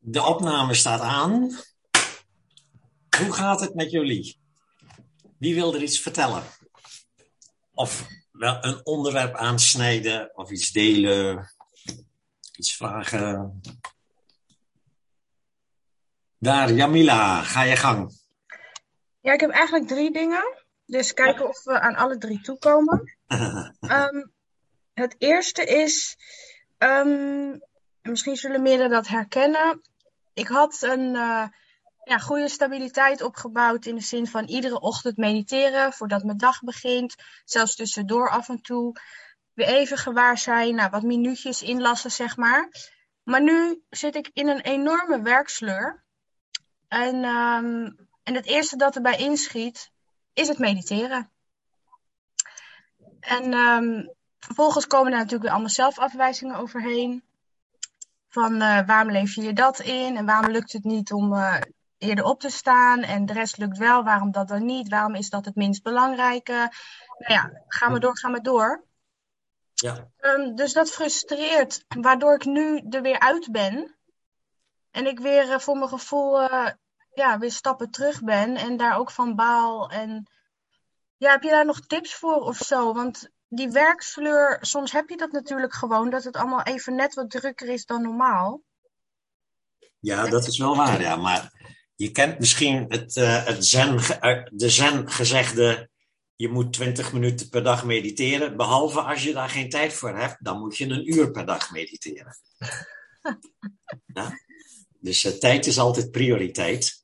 De opname staat aan. Hoe gaat het met jullie? Wie wil er iets vertellen? Of wel een onderwerp aansnijden of iets delen, iets vragen. Daar, Jamila, ga je gang. Ja, ik heb eigenlijk 3 dingen. Dus kijken of we aan alle 3 toekomen. Het eerste is, misschien zullen meerdere dat herkennen. Ik had een goede stabiliteit opgebouwd in de zin van iedere ochtend mediteren voordat mijn dag begint. Zelfs tussendoor af en toe weer even gewaar zijn, wat minuutjes inlassen, zeg maar. Maar nu zit ik in een enorme werksleur. En het eerste dat erbij inschiet, is het mediteren. En vervolgens komen er natuurlijk weer allemaal zelfafwijzingen overheen. Van waarom leef je dat in? En waarom lukt het niet om eerder op te staan? En de rest lukt wel, waarom dat dan niet? Waarom is dat het minst belangrijke? Ga maar door. Ja. Dus dat frustreert, waardoor ik nu er weer uit ben. En ik weer voor mijn gevoel weer stappen terug ben en daar ook van baal. En heb je daar nog tips voor of zo? Want die werksleur, soms heb je dat natuurlijk gewoon, dat het allemaal even net wat drukker is dan normaal. Ja, dat is wel waar, ja. Maar je kent misschien de zen gezegde, je moet 20 minuten per dag mediteren. Behalve als je daar geen tijd voor hebt, dan moet je 1 uur per dag mediteren. Ja? Dus tijd is altijd prioriteit.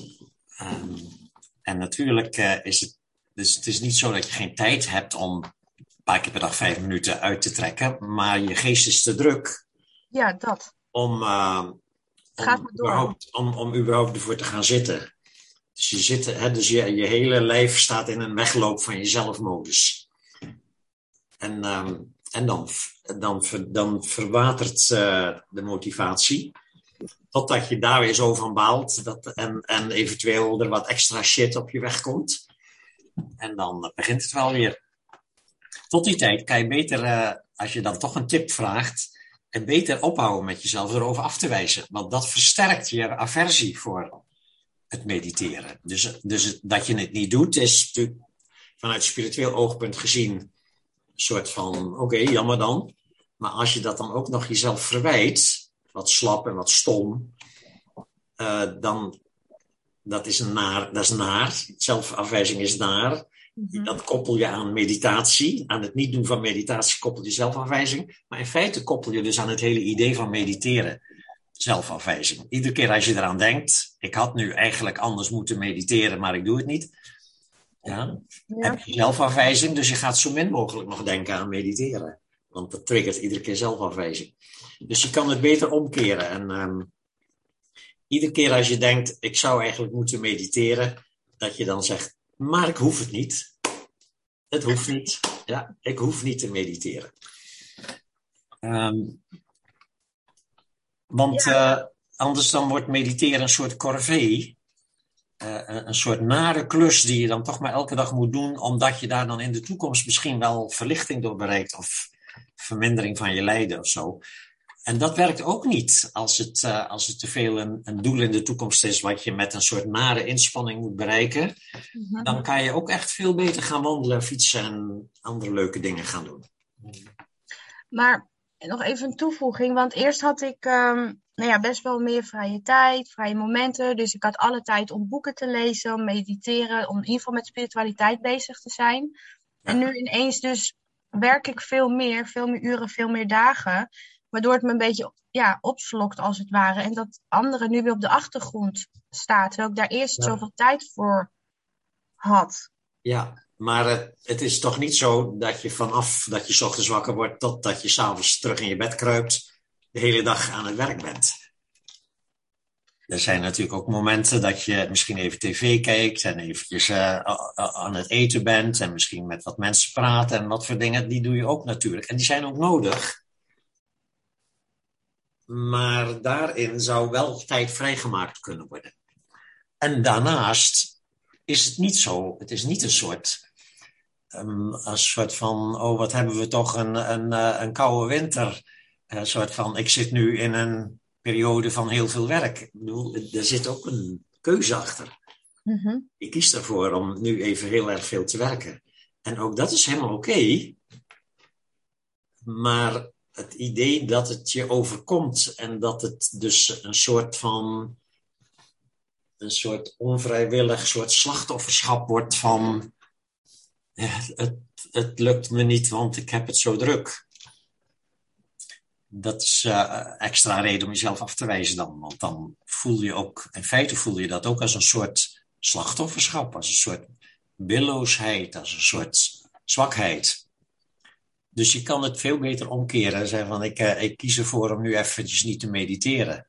En natuurlijk is het... Dus het is niet zo dat je geen tijd hebt om een paar keer per dag 5 minuten uit te trekken. Maar je geest is te druk. Ja, dat. Om überhaupt ervoor te gaan zitten. Dus je zit, dus je hele lijf staat in een wegloop van jezelfmodus. En dan verwatert de motivatie. Totdat je daar weer zo van baalt. En eventueel er wat extra shit op je weg komt. En dan begint het wel weer. Tot die tijd kan je beter, als je dan toch een tip vraagt, en beter ophouden met jezelf erover af te wijzen. Want dat versterkt je aversie voor het mediteren. Dus dat je het niet doet, is natuurlijk vanuit spiritueel oogpunt gezien een soort van, oké, jammer dan. Maar als je dat dan ook nog jezelf verwijt, wat slap en wat stom, dan... Dat is naar. Zelfafwijzing is naar. Mm-hmm. Dat koppel je aan meditatie. Aan het niet doen van meditatie koppel je zelfafwijzing. Maar in feite koppel je dus aan het hele idee van mediteren. Zelfafwijzing. Iedere keer als je eraan denkt. Ik had nu eigenlijk anders moeten mediteren, maar ik doe het niet. Ja. Heb je zelfafwijzing. Dus je gaat zo min mogelijk nog denken aan mediteren. Want dat triggert iedere keer zelfafwijzing. Dus je kan het beter omkeren. En... iedere keer als je denkt, ik zou eigenlijk moeten mediteren, dat je dan zegt, maar ik hoef het niet. Het hoeft niet. Ja, ik hoef niet te mediteren. Want anders dan wordt mediteren een soort corvée. Een soort nare klus die je dan toch maar elke dag moet doen, omdat je daar dan in de toekomst misschien wel verlichting door bereikt of vermindering van je lijden of zo. En dat werkt ook niet als het te veel een doel in de toekomst is wat je met een soort nare inspanning moet bereiken. Mm-hmm. Dan kan je ook echt veel beter gaan wandelen, fietsen en andere leuke dingen gaan doen. Maar nog even een toevoeging, want eerst had ik best wel meer vrije tijd, vrije momenten. Dus ik had alle tijd om boeken te lezen, om mediteren, om in ieder geval met spiritualiteit bezig te zijn. Ja. En nu ineens dus werk ik veel meer uren, veel meer dagen. Waardoor het me een beetje opslokt als het ware. En dat andere nu weer op de achtergrond staat. Terwijl ik daar eerst zoveel tijd voor had. Ja, maar het is toch niet zo dat je vanaf dat je 's ochtends wakker wordt totdat je 's avonds terug in je bed kruipt, de hele dag aan het werk bent. Er zijn natuurlijk ook momenten dat je misschien even tv kijkt en eventjes aan het eten bent en misschien met wat mensen praat en wat voor dingen, die doe je ook natuurlijk. En die zijn ook nodig. Maar daarin zou wel tijd vrijgemaakt kunnen worden. En daarnaast is het niet zo. Het is niet een soort van, wat hebben we toch een koude winter. Een soort van, ik zit nu in een periode van heel veel werk. Ik bedoel, er zit ook een keuze achter. Mhm. Ik kies ervoor om nu even heel erg veel te werken. En ook dat is helemaal oké. Maar het idee dat het je overkomt en dat het dus een soort onvrijwillig soort slachtofferschap wordt van het lukt me niet, want ik heb het zo druk. Dat is extra reden om jezelf af te wijzen dan. Want dan voel je ook, in feite voel je dat ook als een soort slachtofferschap, als een soort willoosheid, als een soort zwakheid. Dus je kan het veel beter omkeren en zeggen van ik kies ervoor om nu eventjes niet te mediteren.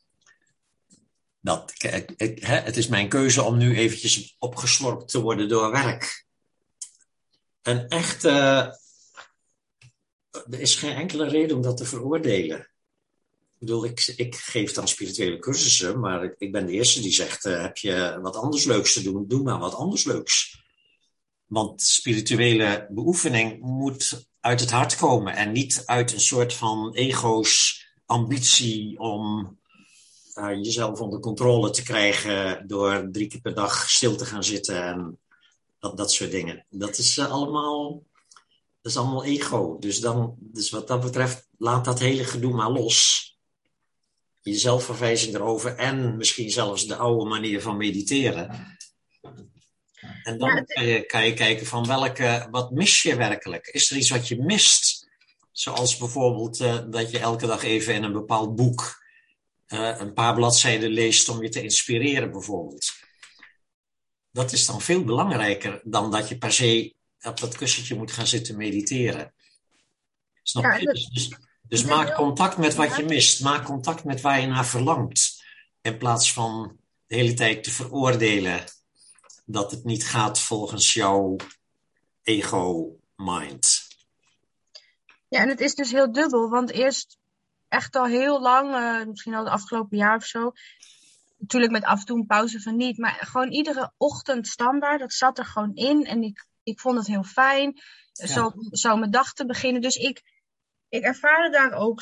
Het is mijn keuze om nu eventjes opgeslorpt te worden door werk. En echt, er is geen enkele reden om dat te veroordelen. Ik bedoel, ik geef dan spirituele cursussen, maar ik ben de eerste die zegt, heb je wat anders leuks te doen, doe maar wat anders leuks. Want spirituele beoefening moet uit het hart komen en niet uit een soort van ego's ambitie om jezelf onder controle te krijgen door 3 keer per dag stil te gaan zitten en dat soort dingen. Dat is allemaal ego. Dus wat dat betreft, laat dat hele gedoe maar los. Je zelfverwijzing erover en misschien zelfs de oude manier van mediteren. En dan kan je kijken van wat mis je werkelijk? Is er iets wat je mist? Zoals bijvoorbeeld dat je elke dag even in een bepaald boek een paar bladzijden leest om je te inspireren bijvoorbeeld. Dat is dan veel belangrijker dan dat je per se op dat kussentje moet gaan zitten mediteren. Snap je? Dus maak contact met wat je mist. Maak contact met waar je naar verlangt. In plaats van de hele tijd te veroordelen dat het niet gaat volgens jouw ego-mind. Ja, en het is dus heel dubbel. Want eerst echt al heel lang, misschien al het afgelopen jaar of zo. Natuurlijk met af en toe een pauze van niet. Maar gewoon iedere ochtend standaard. Dat zat er gewoon in. En ik vond het heel fijn. Zo mijn dag te beginnen. Dus ik ervaarde daar ook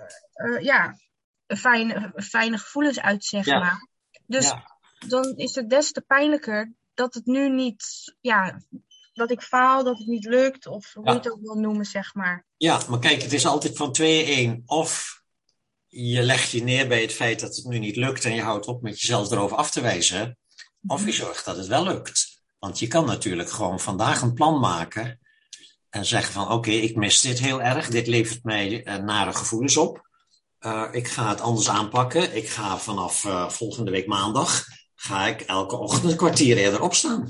fijne gevoelens uit, zeg maar. Dus dan is het des te pijnlijker dat het nu niet, dat ik faal, dat het niet lukt, of hoe je het ook wil noemen, zeg maar. Ja, maar kijk, het is altijd van 2-1. Of je legt je neer bij het feit dat het nu niet lukt en je houdt op met jezelf erover af te wijzen. Of je zorgt dat het wel lukt. Want je kan natuurlijk gewoon vandaag een plan maken en zeggen van oké, ik mis dit heel erg. Dit levert mij nare gevoelens op. Ik ga het anders aanpakken. Ik ga vanaf volgende week maandag elke ochtend een kwartier eerder opstaan.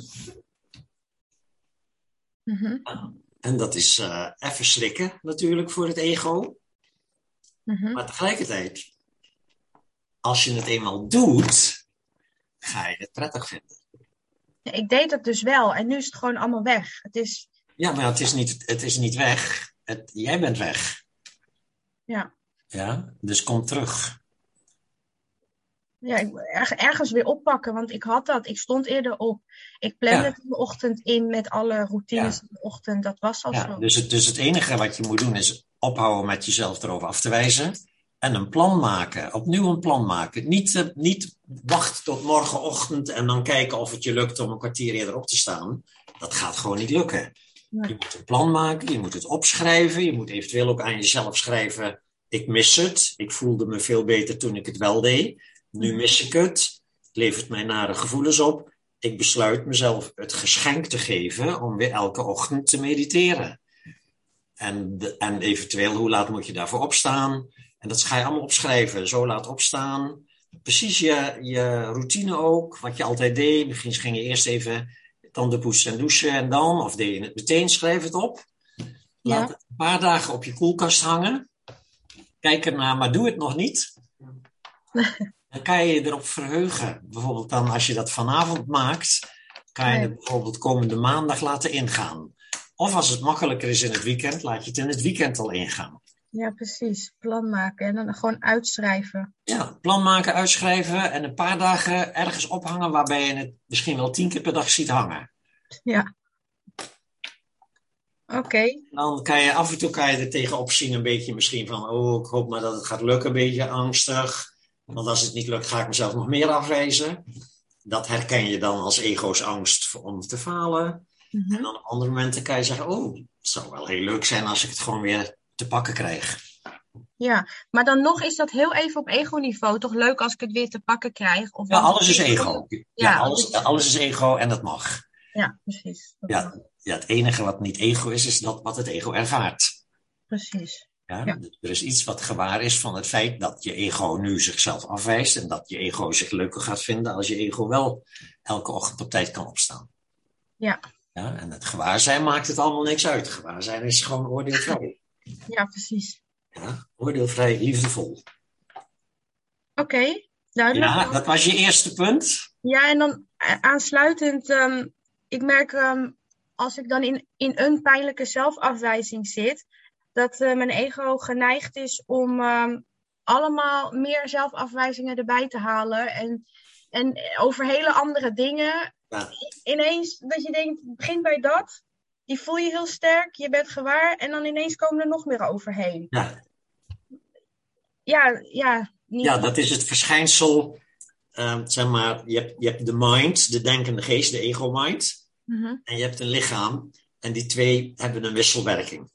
Mm-hmm. En dat is even schrikken natuurlijk voor het ego. Mm-hmm. Maar tegelijkertijd, als je het eenmaal doet, ga je het prettig vinden. Ja, ik deed dat dus wel en nu is het gewoon allemaal weg. Ja, maar het is niet weg. Jij bent weg. Ja. Ja, dus kom terug. Ja, ergens weer oppakken, want ik had dat. Ik stond eerder op. Ik plande het in de ochtend in met alle routines in de ochtend. Dat was al zo. Dus het enige wat je moet doen is ophouden met jezelf erover af te wijzen. En een plan maken. Opnieuw een plan maken. Niet wachten tot morgenochtend en dan kijken of het je lukt om een kwartier eerder op te staan. Dat gaat gewoon niet lukken. Nee. Je moet een plan maken, je moet het opschrijven. Je moet eventueel ook aan jezelf schrijven. Ik mis het. Ik voelde me veel beter toen ik het wel deed. Nu mis ik het. Het levert mij nare gevoelens op. Ik besluit mezelf het geschenk te geven om weer elke ochtend te mediteren. En eventueel, hoe laat moet je daarvoor opstaan? En dat ga je allemaal opschrijven. Zo laat opstaan. Precies je routine ook. Wat je altijd deed. Misschien ging je eerst even tanden poetsen en douchen en dan. Of deed je het meteen, schrijf het op. Laat het een paar dagen op je koelkast hangen. Kijk ernaar, maar doe het nog niet. Dan kan je je erop verheugen. Bijvoorbeeld dan als je dat vanavond maakt, kan je het bijvoorbeeld komende maandag laten ingaan. Of als het makkelijker is in het weekend, laat je het in het weekend al ingaan. Ja, precies. Plan maken en dan gewoon uitschrijven. Ja, plan maken, uitschrijven en een paar dagen ergens ophangen waarbij je het misschien wel 10 keer per dag ziet hangen. Ja. Oké. Dan kan je af en toe er tegenop zien een beetje misschien van, ik hoop maar dat het gaat lukken, een beetje angstig. Want als het niet lukt, ga ik mezelf nog meer afwijzen. Dat herken je dan als ego's angst om te falen. En dan op andere momenten kan je zeggen, oh, het zou wel heel leuk zijn als ik het gewoon weer te pakken krijg. Ja, maar dan nog is dat heel even op ego-niveau toch leuk als ik het weer te pakken krijg? Of Ja, alles is ego. Ja, alles is ego en dat mag. Ja, precies. Ja, het enige wat niet ego is dat wat het ego ervaart. Precies. Ja? Dus er is iets wat gewaar is van het feit dat je ego nu zichzelf afwijst en dat je ego zich leuker gaat vinden als je ego wel elke ochtend op tijd kan opstaan. Ja. Ja, en het gewaarzijn maakt het allemaal niks uit. Gewaarzijn is gewoon oordeelvrij. Ja, precies. Ja, oordeelvrij, liefdevol. Oké, duidelijk. Ja, dat was je eerste punt. Ja, en dan aansluitend, ik merk als ik dan in een pijnlijke zelfafwijzing zit, dat mijn ego geneigd is om allemaal meer zelfafwijzingen erbij te halen. En over hele andere dingen. Ja. Ineens dat je denkt, begin bij dat. Die voel je heel sterk, je bent gewaar. En dan ineens komen er nog meer overheen. Ja, dat is het verschijnsel. Zeg maar, je hebt de mind, de denkende geest, de ego-mind. En je hebt een lichaam. En die twee hebben een wisselwerking.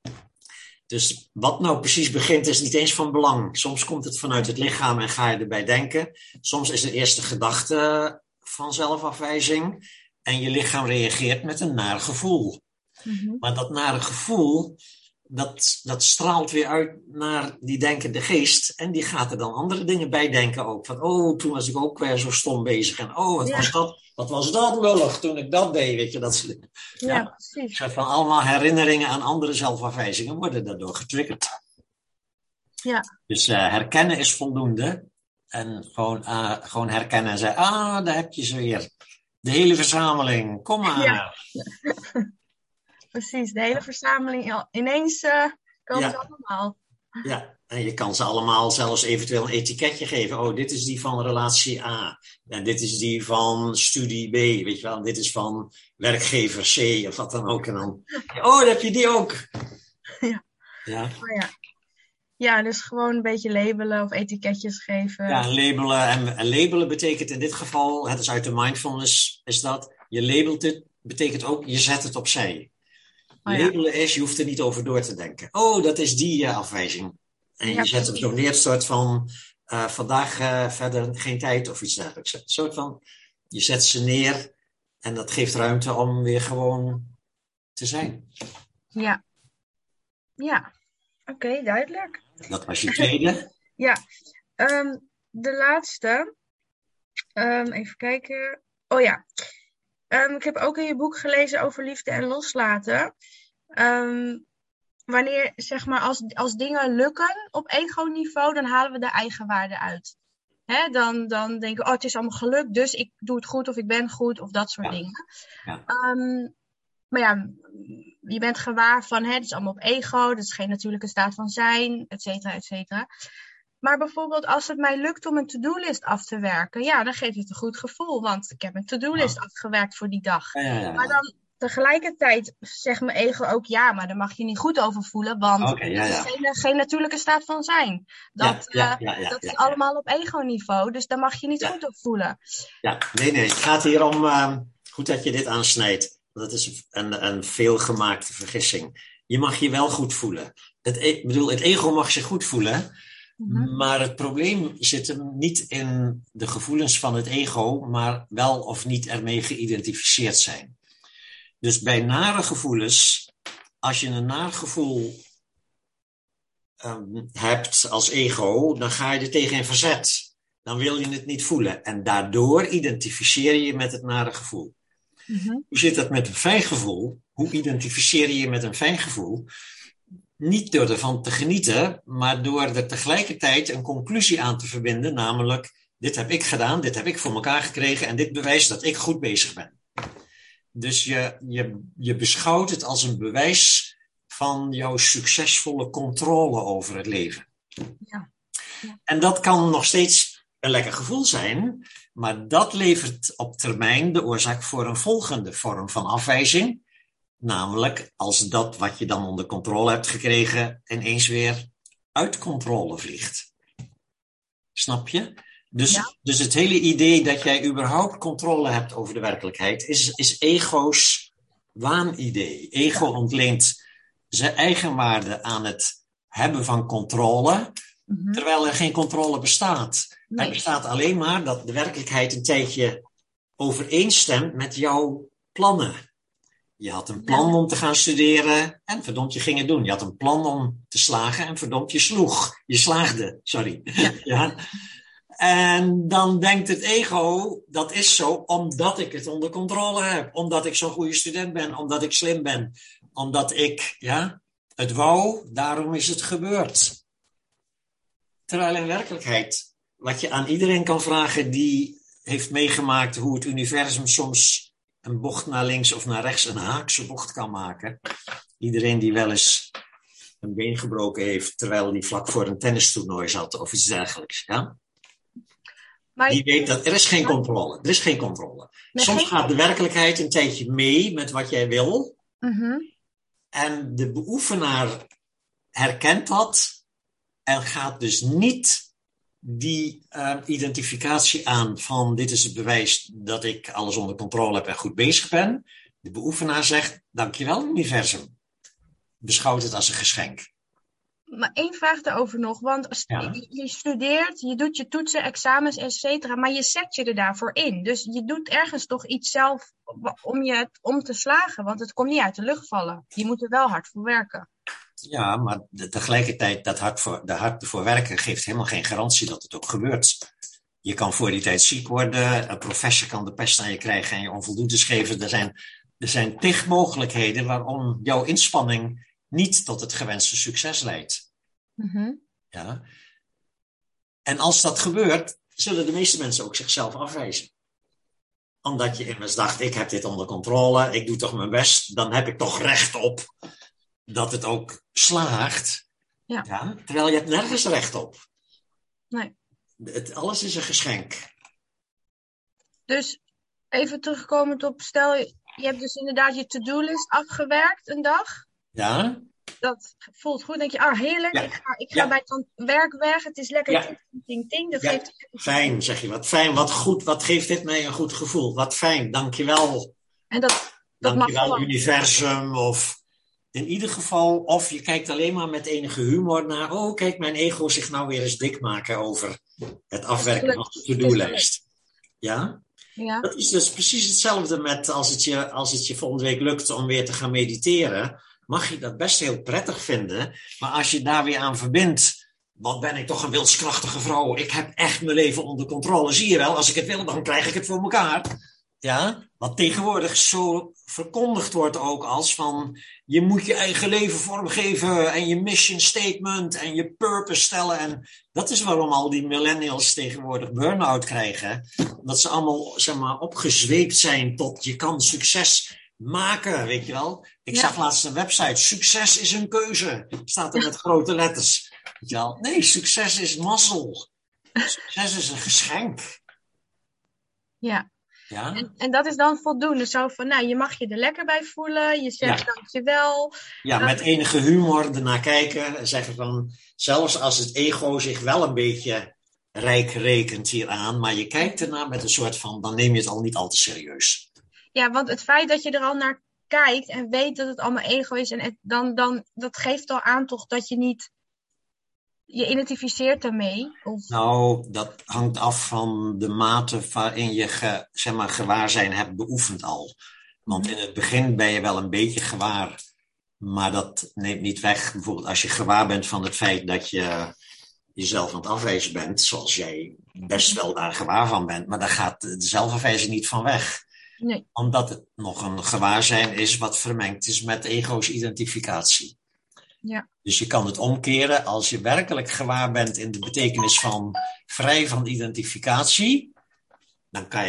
Dus wat nou precies begint is niet eens van belang. Soms komt het vanuit het lichaam en ga je erbij denken. Soms is de eerste gedachte van zelfafwijzing. En je lichaam reageert met een naar gevoel. Maar dat nare gevoel, dat straalt weer uit naar die denkende geest. En die gaat er dan andere dingen bij denken ook. Van, oh, toen was ik ook weer zo stom bezig. En oh, wat was dat lullig toen ik dat deed. Weet je, dat ja, precies. Soort van allemaal herinneringen aan andere zelfafwijzingen worden daardoor getriggerd. Ja. Dus herkennen is voldoende. En gewoon herkennen en zeggen, daar heb je ze weer. De hele verzameling, kom maar. Ja. Precies, de hele verzameling. Ineens komen ze allemaal. Ja, en je kan ze allemaal zelfs eventueel een etiketje geven. Oh, dit is die van relatie A. En dit is die van studie B. Weet je wel, en dit is van werkgever C of wat dan ook. En dan, oh, dan heb je die ook. Ja. Oh, ja. Ja, dus gewoon een beetje labelen of etiketjes geven. Ja, labelen. En labelen betekent in dit geval, het is uit de mindfulness, is dat je labelt het, betekent ook je zet het opzij. Labelen is, je hoeft er niet over door te denken. Oh, dat is die afwijzing. En je zet hem zo neer, soort van, vandaag verder geen tijd of iets dergelijks. Een soort van, je zet ze neer en dat geeft ruimte om weer gewoon te zijn. Ja. Ja. Oké, duidelijk. Dat was je tweede. Ja. De laatste. Even kijken. Oh ja. Ik heb ook in je boek gelezen over liefde en loslaten. Wanneer, zeg maar, als dingen lukken op ego-niveau, dan halen we de eigenwaarde uit. Hè? Dan denken we, het is allemaal gelukt, dus ik doe het goed of ik ben goed of dat soort dingen. Ja. Maar ja, je bent gewaar van, het is allemaal op ego, dat is geen natuurlijke staat van zijn, et cetera, et cetera. Maar bijvoorbeeld als het mij lukt om een to-do-list af te werken, ja, dan geeft het een goed gevoel, want ik heb een to-do-list afgewerkt voor die dag. Ja. Maar dan tegelijkertijd zegt mijn ego ook, ja, maar daar mag je niet goed over voelen, want het is geen natuurlijke staat van zijn. Dat is allemaal op ego-niveau, dus daar mag je niet goed over voelen. Ja, nee, het gaat hier om, goed dat je dit aansnijdt. Dat is een veelgemaakte vergissing. Je mag je wel goed voelen. Het ego mag zich goed voelen. Maar het probleem zit hem niet in de gevoelens van het ego, maar wel of niet ermee geïdentificeerd zijn. Dus bij nare gevoelens, als je een naar gevoel hebt als ego, dan ga je er tegen in verzet. Dan wil je het niet voelen. En daardoor identificeer je je met het nare gevoel. Hoe zit dat met een fijn gevoel? Hoe identificeer je je met een fijn gevoel? Niet door ervan te genieten, maar door er tegelijkertijd een conclusie aan te verbinden, namelijk, dit heb ik gedaan, dit heb ik voor elkaar gekregen en dit bewijst dat ik goed bezig ben. Dus je beschouwt het als een bewijs van jouw succesvolle controle over het leven. Ja. En dat kan nog steeds een lekker gevoel zijn, maar dat levert op termijn de oorzaak voor een volgende vorm van afwijzing. Namelijk als dat wat je dan onder controle hebt gekregen ineens weer uit controle vliegt. Snap je? Ja. Dus het hele idee dat jij überhaupt controle hebt over de werkelijkheid is ego's waanidee. Ego ontleent zijn eigenwaarde aan het hebben van controle, terwijl er geen controle bestaat. Nee. Er bestaat alleen maar dat de werkelijkheid een tijdje overeenstemt met jouw plannen. Je had een plan om te gaan studeren en verdomd, je ging het doen. Je had een plan om te slagen en verdomd, je sloeg. Je slaagde, sorry. Ja. En dan denkt het ego, dat is zo omdat ik het onder controle heb. Omdat ik zo'n goede student ben, omdat ik slim ben. Omdat ik het wou, daarom is het gebeurd. Terwijl in werkelijkheid, wat je aan iedereen kan vragen die heeft meegemaakt hoe het universum soms een bocht naar links of naar rechts, een haakse bocht kan maken. Iedereen die wel eens een been gebroken heeft terwijl die vlak voor een tennistoernooi zat of iets dergelijks. Ja? Maar die weet dat er is geen controle. Er is geen controle. Soms gaat de werkelijkheid een tijdje mee met wat jij wil. En de beoefenaar herkent dat en gaat dus niet die identificatie aan van dit is het bewijs dat ik alles onder controle heb en goed bezig ben. De beoefenaar zegt, dankjewel universum. Beschouwt het als een geschenk. Maar één vraag daarover nog, want je studeert, je doet je toetsen, examens, et cetera, maar je zet je er daarvoor in. Dus je doet ergens toch iets zelf om te slagen, want het komt niet uit de lucht vallen. Je moet er wel hard voor werken. Ja, maar tegelijkertijd dat hard ervoor werken geeft helemaal geen garantie dat het ook gebeurt. Je kan voor die tijd ziek worden, een professor kan de pest aan je krijgen en je onvoldoendes geven. Er zijn tig mogelijkheden waarom jouw inspanning niet tot het gewenste succes leidt. Ja. En als dat gebeurt, zullen de meeste mensen ook zichzelf afwijzen. Omdat je immers dacht, ik heb dit onder controle, ik doe toch mijn best, dan heb ik toch recht op dat het ook slaagt. Ja, terwijl je hebt nergens recht op. Nee. Alles is een geschenk. Dus even terugkomend op, stel je hebt dus inderdaad je to-do-list afgewerkt een dag. Ja. Dat voelt goed. Dan denk je, heerlijk. Ja. Ik ga bij het werk weg. Het is lekker ting. Dat geeft fijn, zeg je. Wat fijn, wat goed. Wat geeft dit mij een goed gevoel. Wat fijn, dankjewel. En dat dankjewel mag universum. Of in ieder geval, of je kijkt alleen maar met enige humor naar, oh kijk, mijn ego zich nou weer eens dik maken over het afwerken van de to-do-lijst. Ja? Ja. Dat is dus precies hetzelfde met als het je volgende week lukt om weer te gaan mediteren. Mag je dat best heel prettig vinden. Maar als je daar weer aan verbindt. Wat ben ik toch een wilskrachtige vrouw. Ik heb echt mijn leven onder controle. Zie je wel, als ik het wil, dan krijg ik het voor elkaar. Ja, wat tegenwoordig zo verkondigd wordt ook als van. Je moet je eigen leven vormgeven. En je mission statement. En je purpose stellen. En dat is waarom al die millennials tegenwoordig burn-out krijgen. Dat ze allemaal, zeg maar, opgezweept zijn tot je kan succes maken, weet je wel. Ik zag laatst een website. Succes is een keuze. Staat er met grote letters. Weet je wel. Nee, succes is mazzel. Succes is een geschenk. Ja. En dat is dan voldoende. Zo van, je mag je er lekker bij voelen. Je zegt dankjewel. Ja, met enige humor ernaar kijken. En zeggen van, zelfs als het ego zich wel een beetje rijk rekent hieraan. Maar je kijkt ernaar met een soort van, dan neem je het al niet al te serieus. Ja, want het feit dat je er al naar kijkt en weet dat het allemaal ego is, en dan dat geeft al aan toch dat je niet je identificeert daarmee? Of? Nou, dat hangt af van de mate waarin je gewaarzijn hebt beoefend al. Want in het begin ben je wel een beetje gewaar, maar dat neemt niet weg. Bijvoorbeeld als je gewaar bent van het feit dat je jezelf aan het afwijzen bent, zoals jij best wel daar gewaar van bent, maar daar gaat de zelfafwijzing niet van weg. Nee. Omdat het nog een gewaarzijn is wat vermengd is met ego's identificatie. Ja. Dus je kan het omkeren als je werkelijk gewaar bent in de betekenis van vrij van identificatie. Dan kan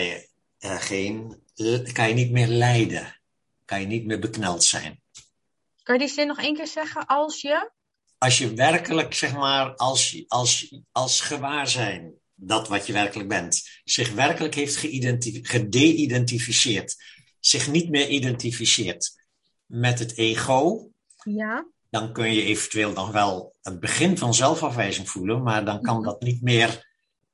je niet meer lijden. Kan je niet meer bekneld zijn. Kan je die zin nog één keer zeggen? Als je werkelijk, zeg maar, als gewaarzijn, dat wat je werkelijk bent, zich werkelijk heeft gede-identificeerd, zich niet meer identificeert met het ego, dan kun je eventueel nog wel het begin van zelfafwijzing voelen, maar dan kan dat niet meer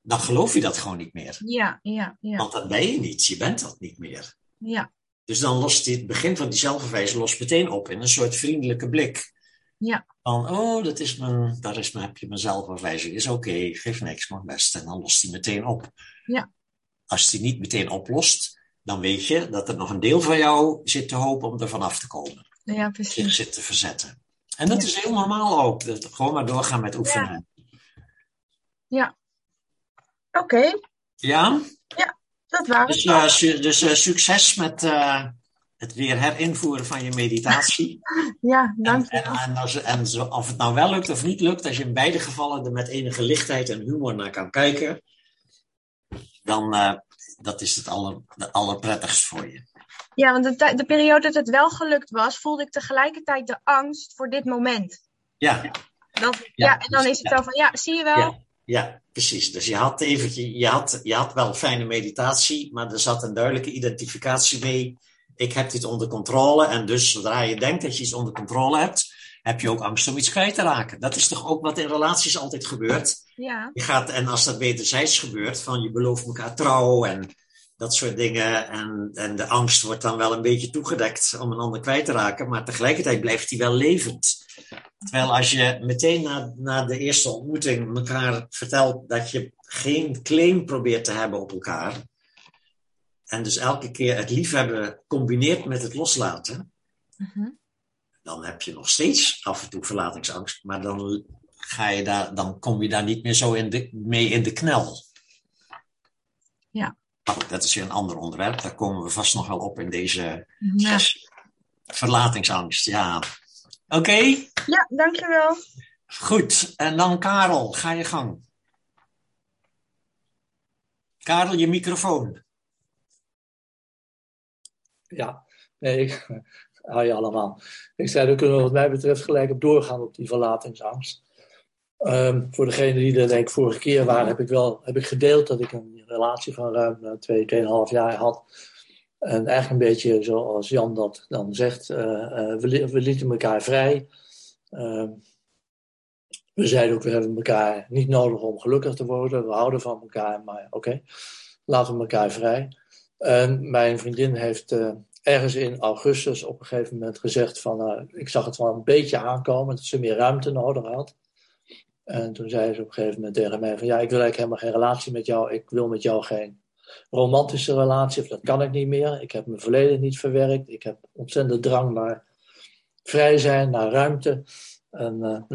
dan geloof je dat gewoon niet meer. Ja. Want dat ben je niet. Je bent dat niet meer. Ja. Dus dan lost het begin van die zelfverwijzing meteen op in een soort vriendelijke blik. Ja. Van, heb je mijn zelfverwijzing. Is oké, geeft niks, mag best. En dan lost die meteen op. Ja. Als die niet meteen oplost, dan weet je dat er nog een deel van jou zit te hopen om er vanaf te komen. Ja, precies. Zich zit te verzetten. En dat is heel normaal ook. Gewoon maar doorgaan met oefenen. Ja. Oké. Ja? Ja, dat waren het. Dus succes met het weer herinvoeren van je meditatie. Ja, dank je wel. Of het nou wel lukt of niet lukt, als je in beide gevallen er met enige lichtheid en humor naar kan kijken, dan dat is het allerprettigst voor je. Ja, want de periode dat het wel gelukt was, voelde ik tegelijkertijd de angst voor dit moment. Ja. En dan is het zo van, zie je wel? Ja, precies. Dus je had wel fijne meditatie, maar er zat een duidelijke identificatie mee. Ik heb dit onder controle. En dus zodra je denkt dat je iets onder controle hebt, heb je ook angst om iets kwijt te raken. Dat is toch ook wat in relaties altijd gebeurt? Ja. En als dat wederzijds gebeurt, van je belooft elkaar trouw en dat soort dingen. En de angst wordt dan wel een beetje toegedekt om een ander kwijt te raken. Maar tegelijkertijd blijft die wel levend. Terwijl als je meteen na de eerste ontmoeting elkaar vertelt dat je geen claim probeert te hebben op elkaar. En dus elke keer het liefhebben combineert met het loslaten. Mm-hmm. Dan heb je nog steeds af en toe verlatingsangst. Maar dan kom je daar niet meer zo mee in de knel. Ja. Nou, dat is weer een ander onderwerp. Daar komen we vast nog wel op in deze sessie. Verlatingsangst, ja. Oké? Ja, dankjewel. Goed, en dan Karel, ga je gang. Karel, je microfoon. Ja, nee, hou je allemaal. Ik zei, daar kunnen we wat mij betreft gelijk op doorgaan op die verlatingsangst. Voor degenen die er denk ik vorige keer waren, heb ik gedeeld dat ik een relatie van ruim 2,5 jaar had. En eigenlijk een beetje zoals Jan dat dan zegt, we lieten elkaar vrij. We zeiden ook, we hebben elkaar niet nodig om gelukkig te worden. We houden van elkaar, maar oké, laten we elkaar vrij. En mijn vriendin heeft ergens in augustus op een gegeven moment gezegd van, ik zag het wel een beetje aankomen, dat ze meer ruimte nodig had. En toen zei ze op een gegeven moment tegen mij van, ik wil eigenlijk helemaal geen relatie met jou. Ik wil met jou geen romantische relatie, of dat kan ik niet meer. Ik heb mijn verleden niet verwerkt. Ik heb ontzettend drang naar vrij zijn, naar ruimte. En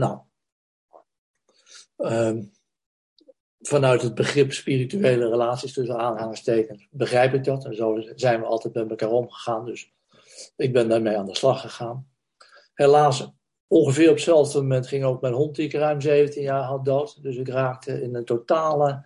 vanuit het begrip spirituele relaties tussen aanhalingstekens begrijp ik dat. En zo zijn we altijd met elkaar omgegaan. Dus ik ben daarmee aan de slag gegaan. Helaas, ongeveer op hetzelfde moment ging ook mijn hond, die ik ruim 17 jaar had, dood. Dus ik raakte in een totale...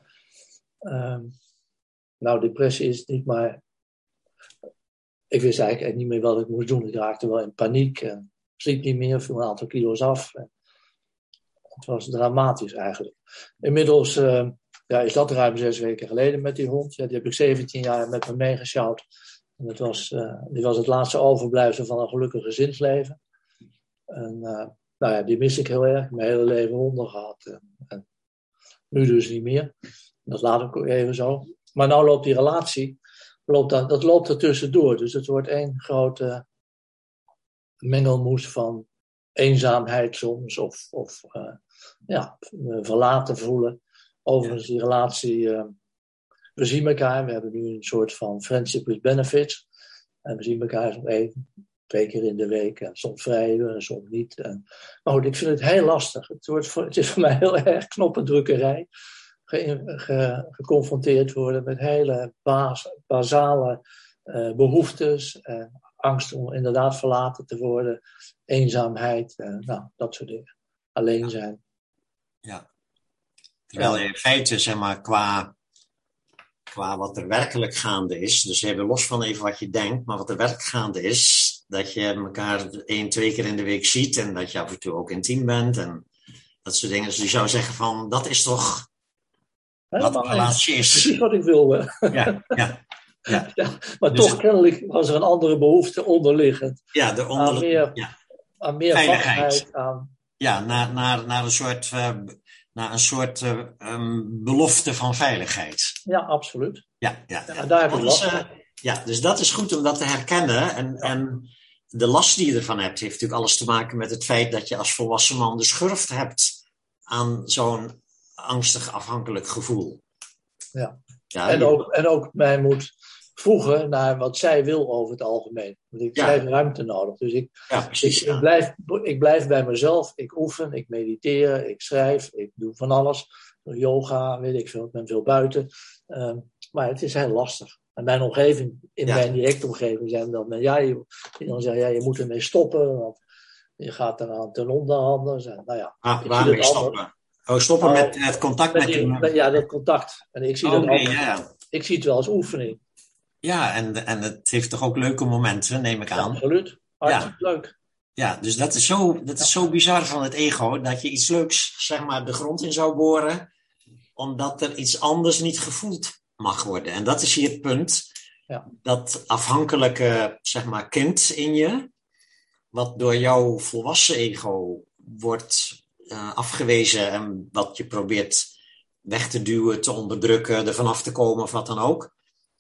depressie is het niet, maar ik wist eigenlijk niet meer wat ik moest doen. Ik raakte wel in paniek en sliep niet meer, viel een aantal kilo's af. Het was dramatisch eigenlijk. Inmiddels is dat ruim 6 weken geleden met die hond. Ja, die heb ik 17 jaar met me meegesjouwd. En die was het laatste overblijfsel van een gelukkig gezinsleven. En die mis ik heel erg. Mijn hele leven honden gehad. En nu dus niet meer. Dat laat ik ook even zo. Maar nou loopt die relatie, dat loopt er tussendoor. Dus het wordt één grote mengelmoes van eenzaamheid soms. Of verlaten voelen. Overigens die relatie, we zien elkaar. We hebben nu een soort van friendship with benefits. En we zien elkaar zo 2 keer in de week. En soms vrij en soms niet. Maar goed, ik vind het heel lastig. Het is voor mij heel erg knoppendrukkerij. Geconfronteerd worden met hele basale behoeftes. Angst om inderdaad verlaten te worden. Eenzaamheid. Dat soort dingen. Alleen zijn. Ja. Terwijl je in feite, zeg maar, qua wat er werkelijk gaande is. Dus even los van even wat je denkt. Maar wat er werkelijk gaande is. Dat je elkaar 1-2 keer in de week ziet. En dat je af en toe ook intiem bent. En dat soort dingen. Dus je zou zeggen van, dat is toch... Wat een relatie is. Precies wat ik wil. Ja. Maar dus toch kennelijk was er een andere behoefte onderliggend. Ja, aan meer veiligheid. Ja, naar een soort naar een soort belofte van veiligheid. Ja, absoluut. Ja. Ja, daar heb ik last van. Dus dat is goed om dat te herkennen. En de last die je ervan hebt, heeft natuurlijk alles te maken met het feit dat je als volwassen man de schurft hebt aan zo'n angstig afhankelijk gevoel. Ja. Ja, En ook mij moet voegen naar wat zij wil over het algemeen. Want zij heeft ruimte nodig. Dus ik blijf bij mezelf. Ik oefen, ik mediteer, ik schrijf, ik doe van alles. Yoga, weet ik veel. Ik ben veel buiten. Maar het is heel lastig. En mijn omgeving, mijn directe omgeving, zijn dan je moet ermee stoppen. Want je gaat eraan ten onder anders. En, waarmee stoppen? Stoppen met het contact met die... Ja, dat contact. En ik zie ik zie het wel als oefening. Ja, en het heeft toch ook leuke momenten, neem ik aan. Absoluut. Hartstikke leuk. Ja, dus dat is zo bizar van het ego, dat je iets leuks, zeg maar, de grond in zou boren, omdat er iets anders niet gevoeld mag worden. En dat is hier het punt. Ja. Dat afhankelijke, zeg maar, kind in je, wat door jouw volwassen ego wordt afgewezen en wat je probeert weg te duwen, te onderdrukken, er vanaf te komen of wat dan ook.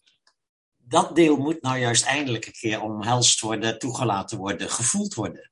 Dat deel moet nou juist eindelijk een keer omhelst worden, toegelaten worden, gevoeld worden.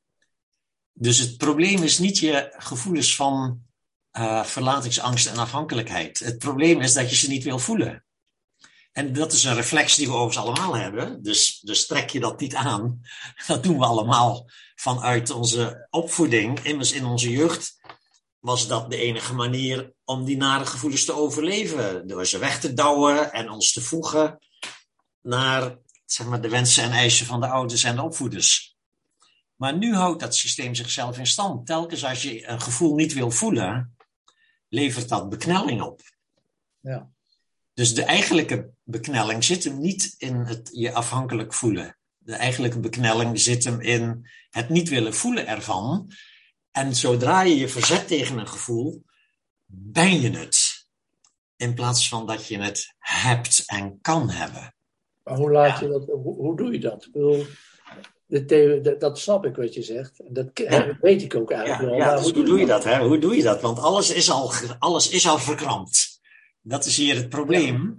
Dus het probleem is niet je gevoelens van verlatingsangst en afhankelijkheid. Het probleem is dat je ze niet wil voelen. En dat is een reflex die we overigens allemaal hebben. Dus trek je dat niet aan. Dat doen we allemaal vanuit onze opvoeding. Immers in onze jeugd was dat de enige manier om die nare gevoelens te overleven. Door ze weg te douwen en ons te voegen naar, zeg maar, de wensen en eisen van de ouders en de opvoeders. Maar nu houdt dat systeem zichzelf in stand. Telkens als je een gevoel niet wil voelen, levert dat beknelling op. Ja. Dus de eigenlijke beknelling zit hem niet in het je afhankelijk voelen. De eigenlijke beknelling zit hem in het niet willen voelen ervan. En zodra je je verzet tegen een gevoel, ben je het. In plaats van dat je het hebt en kan hebben. Maar hoe doe je dat? Ik bedoel, dat snap ik wat je zegt. En dat weet ik ook eigenlijk wel. Dus hoe doe je dat? Hè? Hoe doe je dat? Want alles is al verkrampt. Dat is hier het probleem.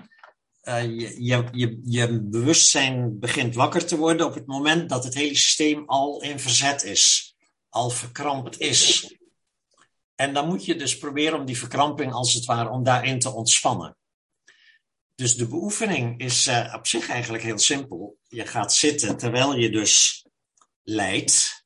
Je bewustzijn begint wakker te worden op het moment dat het hele systeem al in verzet is. Al verkrampt is. En dan moet je dus proberen om die verkramping, als het ware, om daarin te ontspannen. Dus de beoefening is op zich eigenlijk heel simpel. Je gaat zitten terwijl je dus lijdt.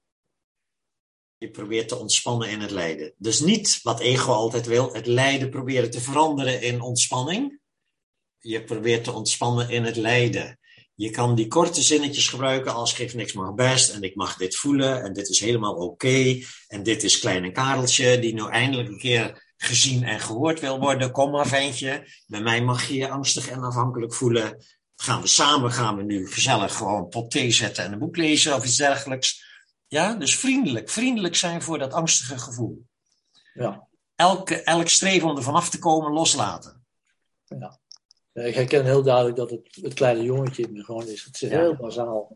Je probeert te ontspannen in het lijden. Dus niet wat ego altijd wil, het lijden proberen te veranderen in ontspanning. Je probeert te ontspannen in het lijden. Je kan die korte zinnetjes gebruiken als geef niks mag best en ik mag dit voelen en dit is helemaal oké. En dit is kleine Kareltje die nu eindelijk een keer gezien en gehoord wil worden. Kom maar ventje, bij mij mag je je angstig en afhankelijk voelen. Gaan we nu gezellig gewoon pot thee zetten en een boek lezen of iets dergelijks. Ja, dus vriendelijk zijn voor dat angstige gevoel. Ja. Elk streven om er vanaf te komen loslaten. Ja. Ik herken heel duidelijk dat het kleine jongetje in me gewoon is. Het is heel bazaal.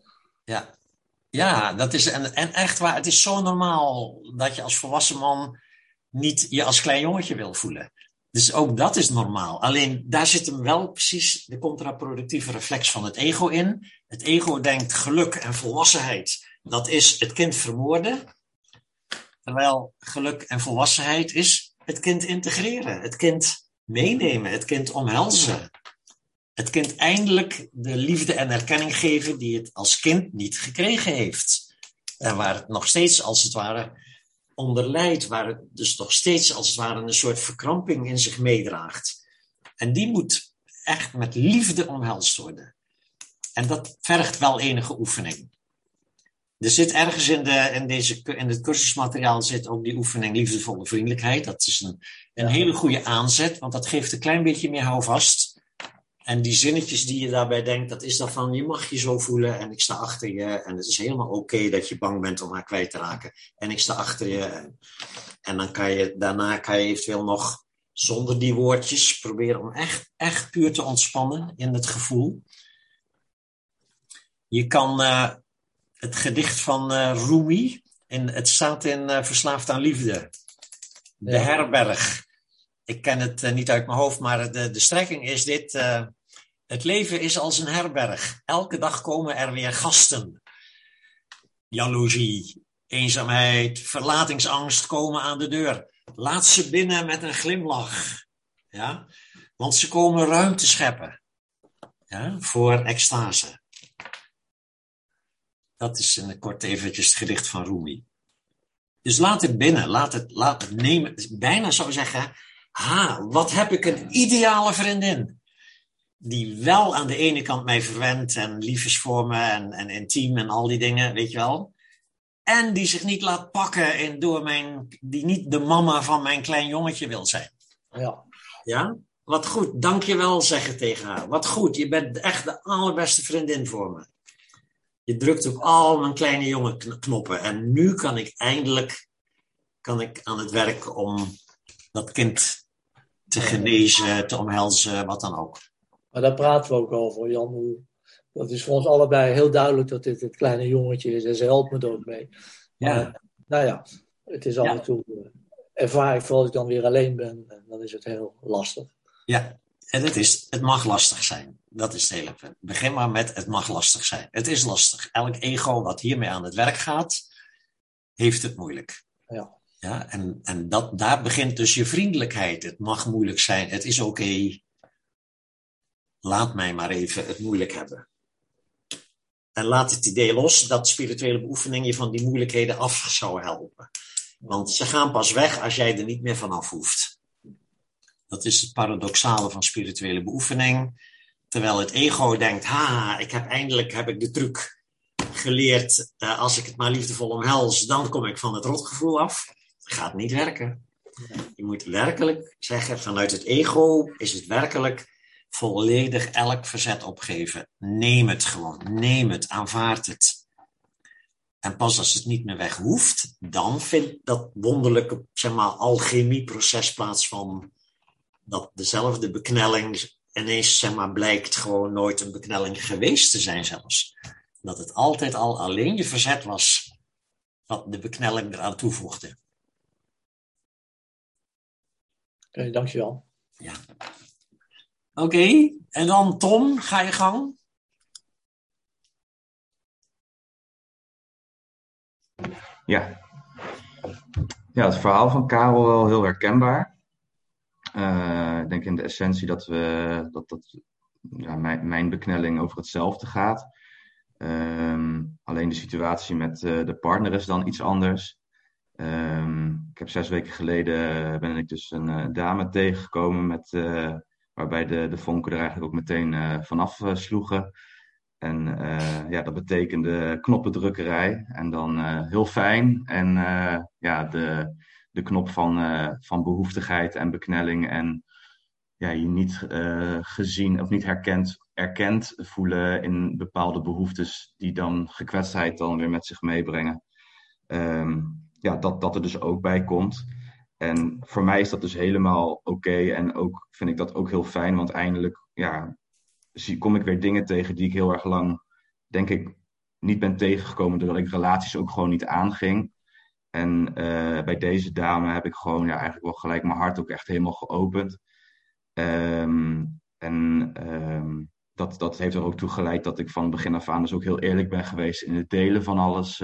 Ja, dat is en echt waar. Het is zo normaal dat je als volwassen man niet je als klein jongetje wil voelen. Dus ook dat is normaal. Alleen daar zit hem wel precies de contraproductieve reflex van het ego in. Het ego denkt geluk en volwassenheid, dat is het kind vermoorden. Terwijl geluk en volwassenheid is het kind integreren. Het kind meenemen, het kind omhelzen. Het kind eindelijk de liefde en erkenning geven die het als kind niet gekregen heeft. En waar het nog steeds als het ware onder lijdt, waar het dus nog steeds als het ware een soort verkramping in zich meedraagt. En die moet echt met liefde omhelst worden. En dat vergt wel enige oefening. Er zit ergens in het cursusmateriaal zit ook die oefening liefdevolle vriendelijkheid. Dat is een hele goede aanzet, want dat geeft een klein beetje meer houvast. En die zinnetjes die je daarbij denkt, dat is dan van, je mag je zo voelen en ik sta achter je. En het is helemaal oké dat je bang bent om haar kwijt te raken. En ik sta achter je. En dan daarna kan je eventueel nog zonder die woordjes proberen om echt puur te ontspannen in het gevoel. Je kan het gedicht van Rumi, het staat in Verslaafd aan Liefde. De herberg. Ik ken het niet uit mijn hoofd, maar de strekking is dit. Het leven is als een herberg. Elke dag komen er weer gasten. Jaloezie, eenzaamheid, verlatingsangst komen aan de deur. Laat ze binnen met een glimlach. Ja? Want ze komen ruimte scheppen. Ja? Voor extase. Dat is in het kort eventjes het gedicht van Rumi. Dus laat het binnen. Laat het nemen. Bijna zou zeggen, wat heb ik een ideale vriendin. Die wel aan de ene kant mij verwendt en lief is voor me en intiem en al die dingen, weet je wel. En die zich niet laat pakken die niet de mama van mijn klein jongetje wil zijn. Ja? Wat goed, dankjewel zeggen tegen haar. Wat goed, je bent echt de allerbeste vriendin voor me. Je drukt op al mijn kleine jongen knoppen. En nu kan ik eindelijk aan het werk om dat kind te genezen, te omhelzen, wat dan ook. Maar daar praten we ook over, Jan. Dat is voor ons allebei heel duidelijk dat dit het kleine jongetje is. En ze helpt me er ook mee. Maar, het is af en toe... ervaar ik vooral als ik dan weer alleen ben. En dan is het heel lastig. Ja, en het mag lastig zijn. Dat is het hele punt. Begin maar met het mag lastig zijn. Het is lastig. Elk ego wat hiermee aan het werk gaat, heeft het moeilijk. Ja, en daar begint dus je vriendelijkheid. Het mag moeilijk zijn. Het is oké. Laat mij maar even het moeilijk hebben. En laat het idee los dat spirituele beoefening je van die moeilijkheden af zou helpen. Want ze gaan pas weg als jij er niet meer vanaf hoeft. Dat is het paradoxale van spirituele beoefening. Terwijl het ego denkt, eindelijk heb ik de truc geleerd. Als ik het maar liefdevol omhels, dan kom ik van het rotgevoel af. Dat gaat niet werken. Je moet werkelijk zeggen, vanuit het ego is het werkelijk volledig elk verzet opgeven. Neem het gewoon. Neem het. Aanvaard het. En pas als het niet meer weg hoeft, dan vindt dat wonderlijke, alchemieproces plaats van dat dezelfde beknelling ineens, blijkt gewoon nooit een beknelling geweest te zijn zelfs. Dat het altijd al alleen je verzet was wat de beknelling eraan toevoegde. Oké, dankjewel. Ja. Oké, en dan Tom, ga je gang. Ja, het verhaal van Karel wel heel herkenbaar. Ik denk in de essentie dat mijn beknelling over hetzelfde gaat. Alleen de situatie met de partner is dan iets anders. Ik heb 6 weken geleden ben ik dus een dame tegengekomen waarbij de vonken er eigenlijk ook meteen vanaf sloegen. En dat betekende knoppendrukkerij en dan heel fijn. En de knop van behoeftigheid en beknelling en je niet gezien of niet erkend voelen in bepaalde behoeftes die dan gekwetstheid dan weer met zich meebrengen. Dat er dus ook bij komt. En voor mij is dat dus helemaal oké. En ook vind ik dat ook heel fijn, want eindelijk kom ik weer dingen tegen die ik heel erg lang, denk ik, niet ben tegengekomen doordat ik relaties ook gewoon niet aanging. En bij deze dame heb ik gewoon eigenlijk wel gelijk mijn hart ook echt helemaal geopend. Dat heeft er ook toe geleid dat ik van begin af aan dus ook heel eerlijk ben geweest in het delen van alles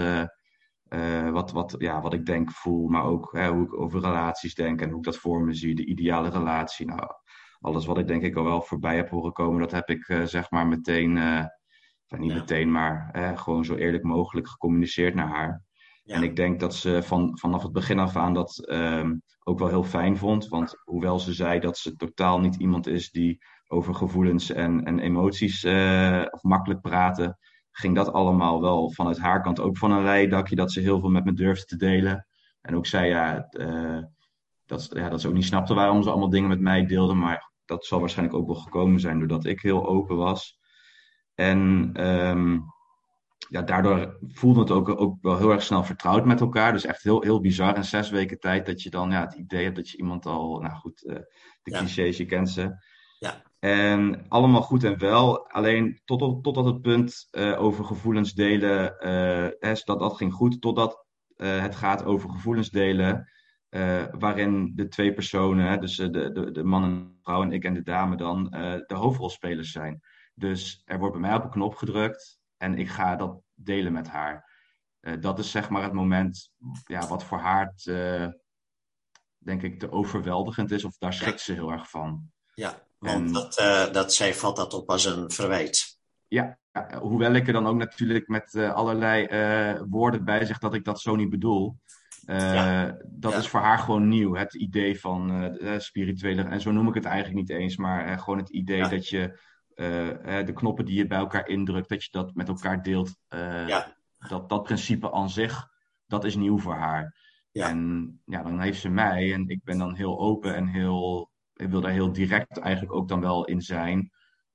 wat ik denk, voel, maar ook hoe ik over relaties denk en hoe ik dat voor me zie, de ideale relatie. Nou, alles wat ik denk ik al wel voorbij heb horen komen, dat heb ik meteen, meteen, maar gewoon zo eerlijk mogelijk gecommuniceerd naar haar. Ja. En ik denk dat ze vanaf het begin af aan dat ook wel heel fijn vond. Want hoewel ze zei dat ze totaal niet iemand is die over gevoelens en emoties of makkelijk praten, ging dat allemaal wel vanuit haar kant ook van een leien dakje, dat ze heel veel met me durfde te delen. En ook zei dat ze ook niet snapte waarom ze allemaal dingen met mij deelde, maar dat zal waarschijnlijk ook wel gekomen zijn doordat ik heel open was. En daardoor voelde het ook wel heel erg snel vertrouwd met elkaar. Dus echt heel, heel bizar in 6 weken tijd dat je dan het idee hebt dat je iemand al, de clichés, je kent ze. Ja. En allemaal goed en wel, alleen totdat het punt over gevoelens delen, dat ging goed, totdat het gaat over gevoelens delen, waarin de twee personen, hè, dus de man en de vrouw en ik en de dame dan, de hoofdrolspelers zijn. Dus er wordt bij mij op een knop gedrukt en ik ga dat delen met haar. Dat is zeg maar het moment wat voor haar denk ik te overweldigend is, of daar schrikt ze heel erg van. Ja, want zij vat dat op als een verwijt. Ja, hoewel ik er dan ook natuurlijk met allerlei woorden bij zeg dat ik dat zo niet bedoel. Dat is voor haar gewoon nieuw. Het idee van spirituele, en zo noem ik het eigenlijk niet eens, maar gewoon het idee dat je de knoppen die je bij elkaar indrukt, dat je dat met elkaar deelt. Dat principe aan zich, dat is nieuw voor haar. Ja. En dan heeft ze mij en ik ben dan heel open en ik wil daar heel direct eigenlijk ook dan wel in zijn.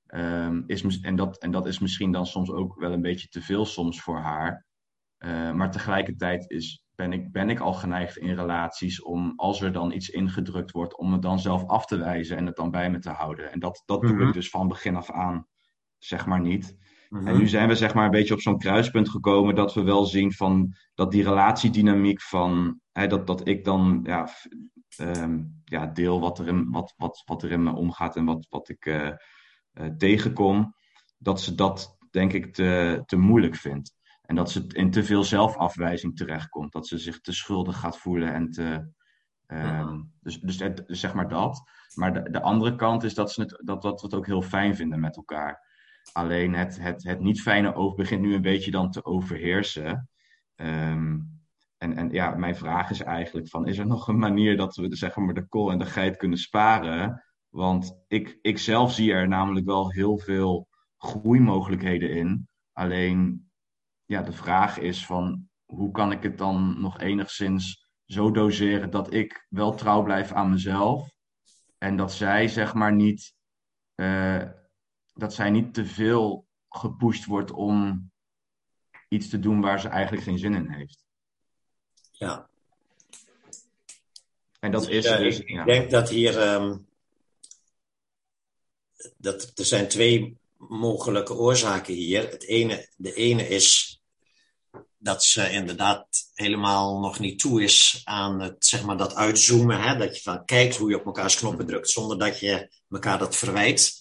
En dat is misschien dan soms ook wel een beetje te veel soms voor haar. Maar tegelijkertijd ben ik al geneigd in relaties om, als er dan iets ingedrukt wordt, om het dan zelf af te wijzen en het dan bij me te houden. En dat doe ik dus van begin af aan, zeg maar niet. En nu zijn we zeg maar een beetje op zo'n kruispunt gekomen dat we wel zien van dat die relatiedynamiek van dat ik dan deel wat er in me omgaat en wat ik tegenkom, dat ze dat denk ik te moeilijk vindt. En dat ze in te veel zelfafwijzing terechtkomt. Dat ze zich te schuldig gaat voelen en dus zeg maar dat. Maar de andere kant is dat we het ook heel fijn vinden met elkaar. Alleen het niet fijne oog begint nu een beetje dan te overheersen. Mijn vraag is eigenlijk van, is er nog een manier dat we zeg maar de kool en de geit kunnen sparen? Want ik zelf zie er namelijk wel heel veel groeimogelijkheden in. Alleen de vraag is van, hoe kan ik het dan nog enigszins zo doseren dat ik wel trouw blijf aan mezelf. En dat zij zeg maar niet te veel gepusht wordt om iets te doen waar ze eigenlijk geen zin in heeft. Ja. En dat ik denk dat hier dat er zijn twee mogelijke oorzaken hier. De ene is dat ze inderdaad helemaal nog niet toe is aan het, zeg maar, dat uitzoomen. Hè? Dat je van kijkt hoe je op elkaars knoppen drukt, zonder dat je elkaar dat verwijt.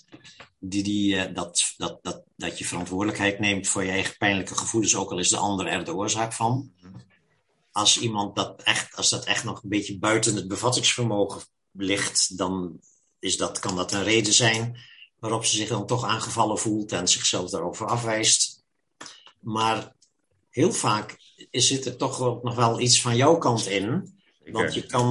Dat je verantwoordelijkheid neemt voor je eigen pijnlijke gevoelens, ook al is de ander er de oorzaak van. Als iemand als dat echt nog een beetje buiten het bevattingsvermogen ligt, dan kan dat een reden zijn waarop ze zich dan toch aangevallen voelt en zichzelf daarover afwijst. Maar heel vaak zit er toch nog wel iets van jouw kant in. Want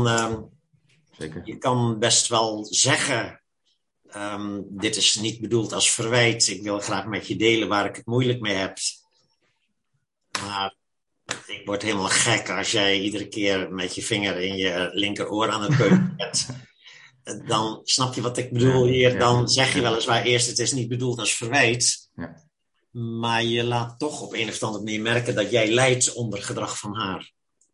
je kan best wel zeggen, dit is niet bedoeld als verwijt. Ik wil graag met je delen waar ik het moeilijk mee heb. Maar ik word helemaal gek als jij iedere keer met je vinger in je linkeroor aan het peuteren bent. Dan snap je wat ik bedoel hier. Dan zeg je weliswaar eerst, het is niet bedoeld als verwijt. Ja. Maar je laat toch op een of andere manier merken dat jij lijdt onder gedrag van haar.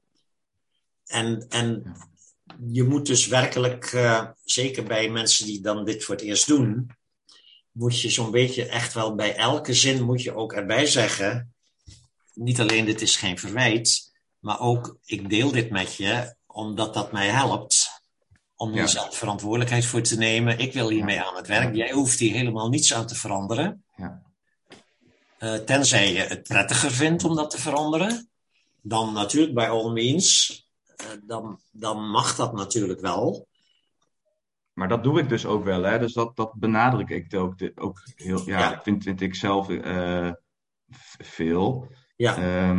En je moet dus werkelijk, zeker bij mensen die dan dit voor het eerst doen, moet je zo'n beetje echt wel bij elke zin moet je ook erbij zeggen, niet alleen dit is geen verwijt, maar ook ik deel dit met je, omdat dat mij helpt om hier zelf verantwoordelijkheid voor te nemen. Ik wil hiermee aan het werk. Jij hoeft hier helemaal niets aan te veranderen. Ja. Tenzij je het prettiger vindt om dat te veranderen, dan natuurlijk by all means, dan mag dat natuurlijk wel. Maar dat doe ik dus ook wel, hè? Dus dat benadruk ik ook heel, vind ik zelf veel. Ja.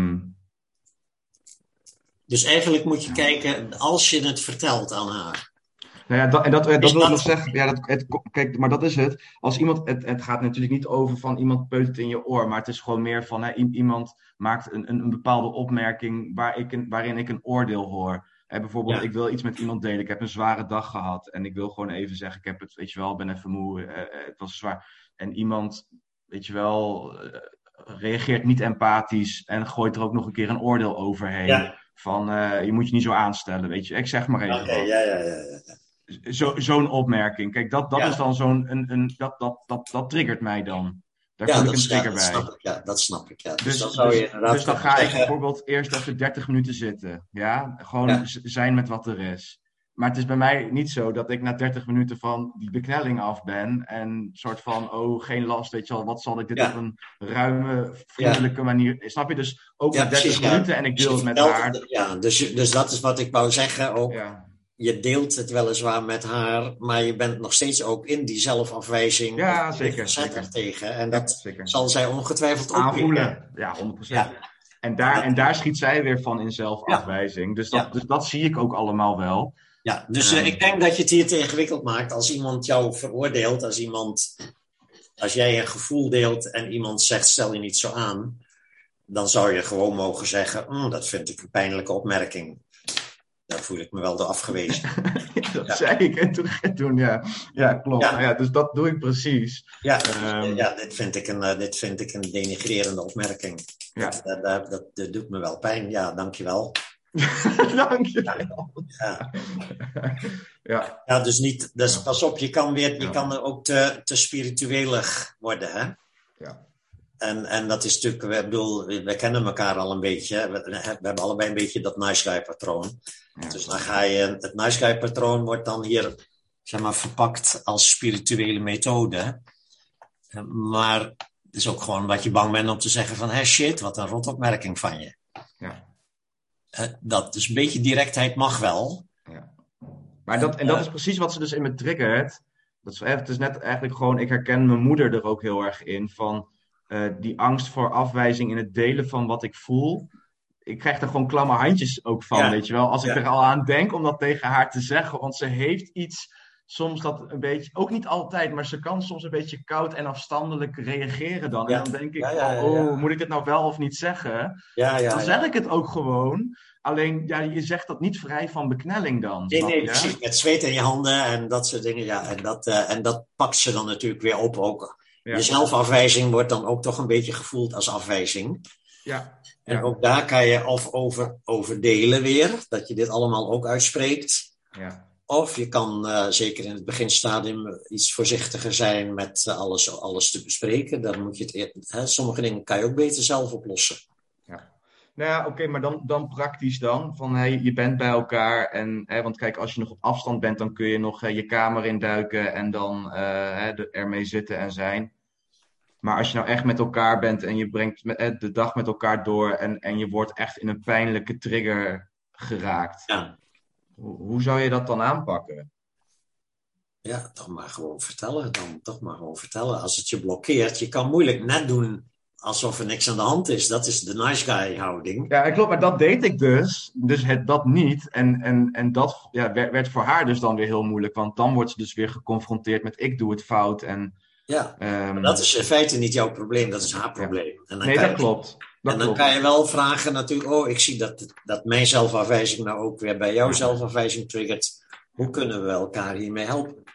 Dus eigenlijk moet je kijken, als je het vertelt aan haar. Nou ja, dat wil ik nog zeggen. Ja, kijk, maar dat is het. Als iemand, het gaat natuurlijk niet over van iemand peutert in je oor, maar het is gewoon meer van iemand maakt een bepaalde opmerking waarin ik een oordeel hoor. Bijvoorbeeld, ik wil iets met iemand delen. Ik heb een zware dag gehad en ik wil gewoon even zeggen, ik heb het, weet je wel, ben even moe. Het was zwaar. En iemand, weet je wel, reageert niet empathisch en gooit er ook nog een keer een oordeel overheen. Ja. Van, je moet je niet zo aanstellen, weet je. Ik zeg maar even wat. Ja. Zo'n opmerking. Kijk, dat is dan zo'n... Dat triggert mij dan. Daar voel ik een trigger bij. Dat snap ik. Ja. Dus Dus dan ga ik bijvoorbeeld eerst even 30 minuten zitten. Ja? Gewoon zijn met wat er is. Maar het is bij mij niet zo dat ik na 30 minuten van die beknelling af ben. En soort van, geen last, weet je wel. Wat zal ik dit op een ruime, vriendelijke manier... Snap je? Dus ook na 30 minuten en ik deel het met haar. Ja, dus dat is wat ik wou zeggen ook. Ja. Je deelt het weliswaar met haar, maar je bent nog steeds ook in die zelfafwijzing. Ja, zeker. Tegen. En dat zal zij ongetwijfeld ook aanvoelen. Ja, 100%. Ja. En daar schiet zij weer van in zelfafwijzing. Dus dat zie ik ook allemaal wel. Ja, dus ik denk dat je het hier te ingewikkeld maakt als iemand jou veroordeelt. Als jij een gevoel deelt en iemand zegt, stel je niet zo aan. Dan zou je gewoon mogen zeggen, dat vind ik een pijnlijke opmerking. Daar voel ik me wel door afgewezen. Dat zei ik en toen ja, klopt. Ja, dus dat doe ik precies. Dit vind ik een denigrerende opmerking. Ja. Dat doet me wel pijn. Ja, dankjewel. Dankjewel. Ja, dus niet. Dus pas op, je kan er ook te spirituelig worden, hè? Ja. En dat is natuurlijk, we kennen elkaar al een beetje. We hebben allebei een beetje dat nice guy patroon. Ja. Dus dan ga je, het nice guy patroon wordt dan hier, zeg maar, verpakt als spirituele methode. Maar het is ook gewoon dat je bang bent om te zeggen van, shit, wat een rotopmerking van je. Ja. Dus een beetje directheid mag wel. Ja. Maar dat is precies wat ze dus in me triggert. Het is net eigenlijk gewoon, ik herken mijn moeder er ook heel erg in van die angst voor afwijzing in het delen van wat ik voel. Ik krijg er gewoon klamme handjes ook van, weet je wel. Als ik er al aan denk om dat tegen haar te zeggen. Want ze heeft iets, soms dat een beetje, ook niet altijd, maar ze kan soms een beetje koud en afstandelijk reageren dan. En dan denk ik moet ik dit nou wel of niet zeggen? Dan zeg ik het ook gewoon. Alleen, je zegt dat niet vrij van beknelling dan. Nee, precies. Met zweet in je handen en dat soort dingen. Ja, en dat pakt ze dan natuurlijk weer op ook. Ja. Je zelfafwijzing wordt dan ook toch een beetje gevoeld als afwijzing. Ja. En ook daar kan je of over delen weer, dat je dit allemaal ook uitspreekt. Ja. Of je kan zeker in het beginstadium iets voorzichtiger zijn met alles te bespreken. Dan moet je sommige dingen kan je ook beter zelf oplossen. Ja. Nou ja, oké, maar dan praktisch dan. Van je bent bij elkaar. Want kijk, als je nog op afstand bent, dan kun je nog je kamer induiken en dan ermee zitten en zijn. Maar als je nou echt met elkaar bent en je brengt de dag met elkaar door en je wordt echt in een pijnlijke trigger geraakt. Ja. Hoe zou je dat dan aanpakken? Ja, toch maar gewoon vertellen. Als het je blokkeert, je kan moeilijk net doen alsof er niks aan de hand is. Dat is de nice guy houding. Ja, klopt, maar dat deed ik dus. Dus dat niet. En dat werd voor haar dus dan weer heel moeilijk. Want dan wordt ze dus weer geconfronteerd met ik doe het fout. Maar dat is in feite niet jouw probleem, dat is haar probleem. En dan dat klopt. Dan kan je wel vragen natuurlijk, ik zie dat mijn zelfafwijzing nou ook weer bij jouw zelfafwijzing triggert. Hoe kunnen we elkaar hiermee helpen?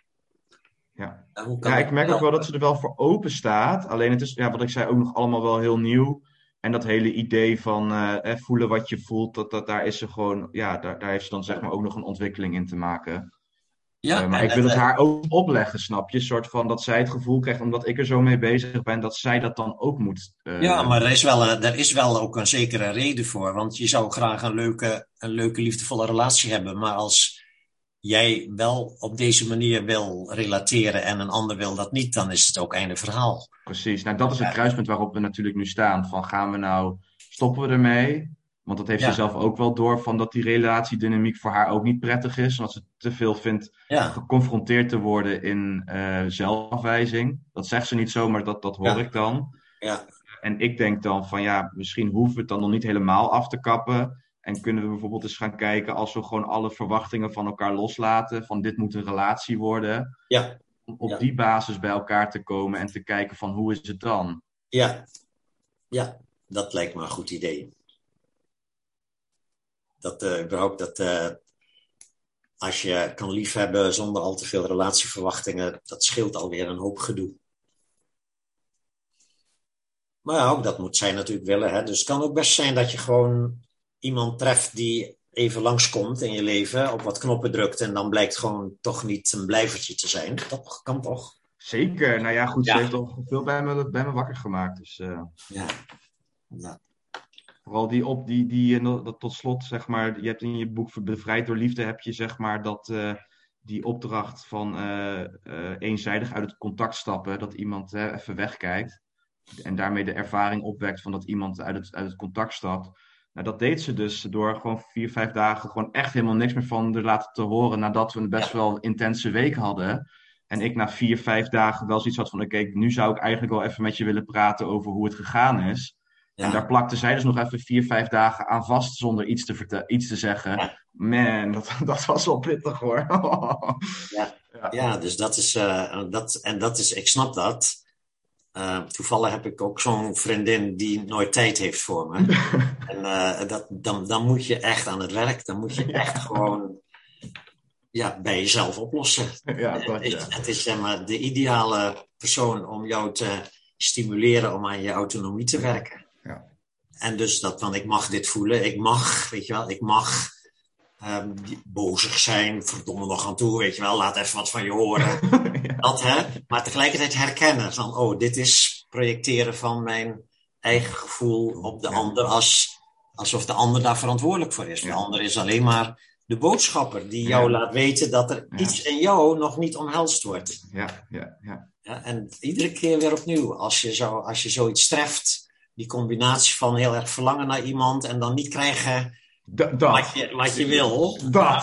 Ja, ik merk ook wel dat ze er wel voor open staat. Alleen het is, wat ik zei, ook nog allemaal wel heel nieuw. En dat hele idee van voelen wat je voelt, daar is ze gewoon, daar heeft ze dan zeg maar ook nog een ontwikkeling in te maken. Ja, maar ik wil het haar ook opleggen, snap je? Een soort van dat zij het gevoel krijgt, omdat ik er zo mee bezig ben, dat zij dat dan ook moet. Maar er is wel ook een zekere reden voor. Want je zou graag een leuke liefdevolle relatie hebben. Maar als jij wel op deze manier wil relateren en een ander wil dat niet, dan is het ook einde verhaal. Precies. Nou, dat is het kruispunt waarop we natuurlijk nu staan. Van stoppen we ermee? Want dat heeft ze zelf ook wel door, van dat die relatiedynamiek voor haar ook niet prettig is. Omdat ze te veel vindt geconfronteerd te worden in zelfafwijzing. Dat zegt ze niet zo, maar dat hoor ik dan. Ja. En ik denk dan van misschien hoeven we het dan nog niet helemaal af te kappen. En kunnen we bijvoorbeeld eens gaan kijken als we gewoon alle verwachtingen van elkaar loslaten. Van dit moet een relatie worden. Ja. Om op die basis bij elkaar te komen en te kijken van hoe is het dan? Ja, dat lijkt me een goed idee. Als je kan liefhebben zonder al te veel relatieverwachtingen, dat scheelt alweer een hoop gedoe. Maar ook dat moet zij natuurlijk willen. Hè? Dus het kan ook best zijn dat je gewoon iemand treft die even langskomt in je leven, op wat knoppen drukt en dan blijkt gewoon toch niet een blijvertje te zijn. Dat kan toch? Zeker. Nou ja, goed, Ja. ze heeft al veel bij me wakker gemaakt. Dus Ja. Ja. vooral dat tot slot, zeg maar, je hebt in je boek Bevrijd door Liefde, heb je zeg maar dat die opdracht van eenzijdig uit het contact stappen, dat iemand even wegkijkt en daarmee de ervaring opwekt van dat iemand uit het contact stapt. Nou, dat deed ze dus door gewoon 4-5 dagen gewoon echt helemaal niks meer van er laten te horen nadat we een best wel intense week hadden. En ik na 4-5 dagen wel zoiets had van oké, nu zou ik eigenlijk wel even met je willen praten over hoe het gegaan is. Ja. En daar plakte zij dus nog even 4-5 dagen aan vast zonder iets te zeggen. Ja. Man, dat was wel pittig hoor. Ja, dus dat is, ik snap dat. Toevallig heb ik ook zo'n vriendin die nooit tijd heeft voor me. En dan moet je echt aan het werk. Dan moet je echt gewoon bij jezelf oplossen. Ja, het is zeg maar de ideale persoon om jou te stimuleren om aan je autonomie te werken. Ja. En dus want ik mag dit voelen. Ik mag bozig zijn, verdomme nog aan toe, weet je wel, laat even wat van je horen. Ja. Dat, hè? Maar tegelijkertijd herkennen van, dit is projecteren van mijn eigen gevoel op de ander, alsof de ander daar verantwoordelijk voor is. De ander is alleen maar de boodschapper die jou laat weten dat er iets in jou nog niet omhelst wordt. Ja, en iedere keer weer opnieuw, als je zoiets treft, die combinatie van heel erg verlangen naar iemand en dan niet krijgen wat je wil.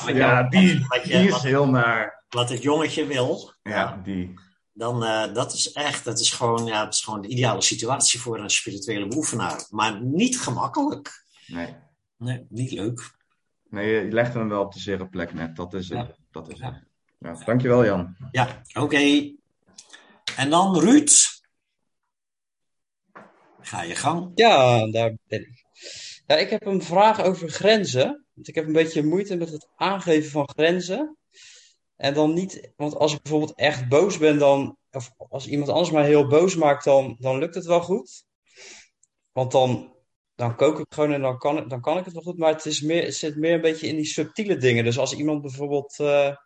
Die is heel naar. Wat het jongetje wil. Ja, die. Dan, dat is gewoon de ideale situatie voor een spirituele beoefenaar. Maar niet gemakkelijk. Nee, niet leuk. Nee, je legde hem wel op de zere plek net. Dat is het. Ja, dankjewel Jan. Ja, oké. En dan Ruud. Ga je gang. Ja, daar ben ik. Ja, ik heb een vraag over grenzen. Want ik heb een beetje moeite met het aangeven van grenzen. En dan niet, want als ik bijvoorbeeld echt boos ben, of als iemand anders mij heel boos maakt, dan lukt het wel goed. Want dan kook ik gewoon en dan kan ik het wel goed. Maar het zit meer een beetje in die subtiele dingen. Dus als iemand bijvoorbeeld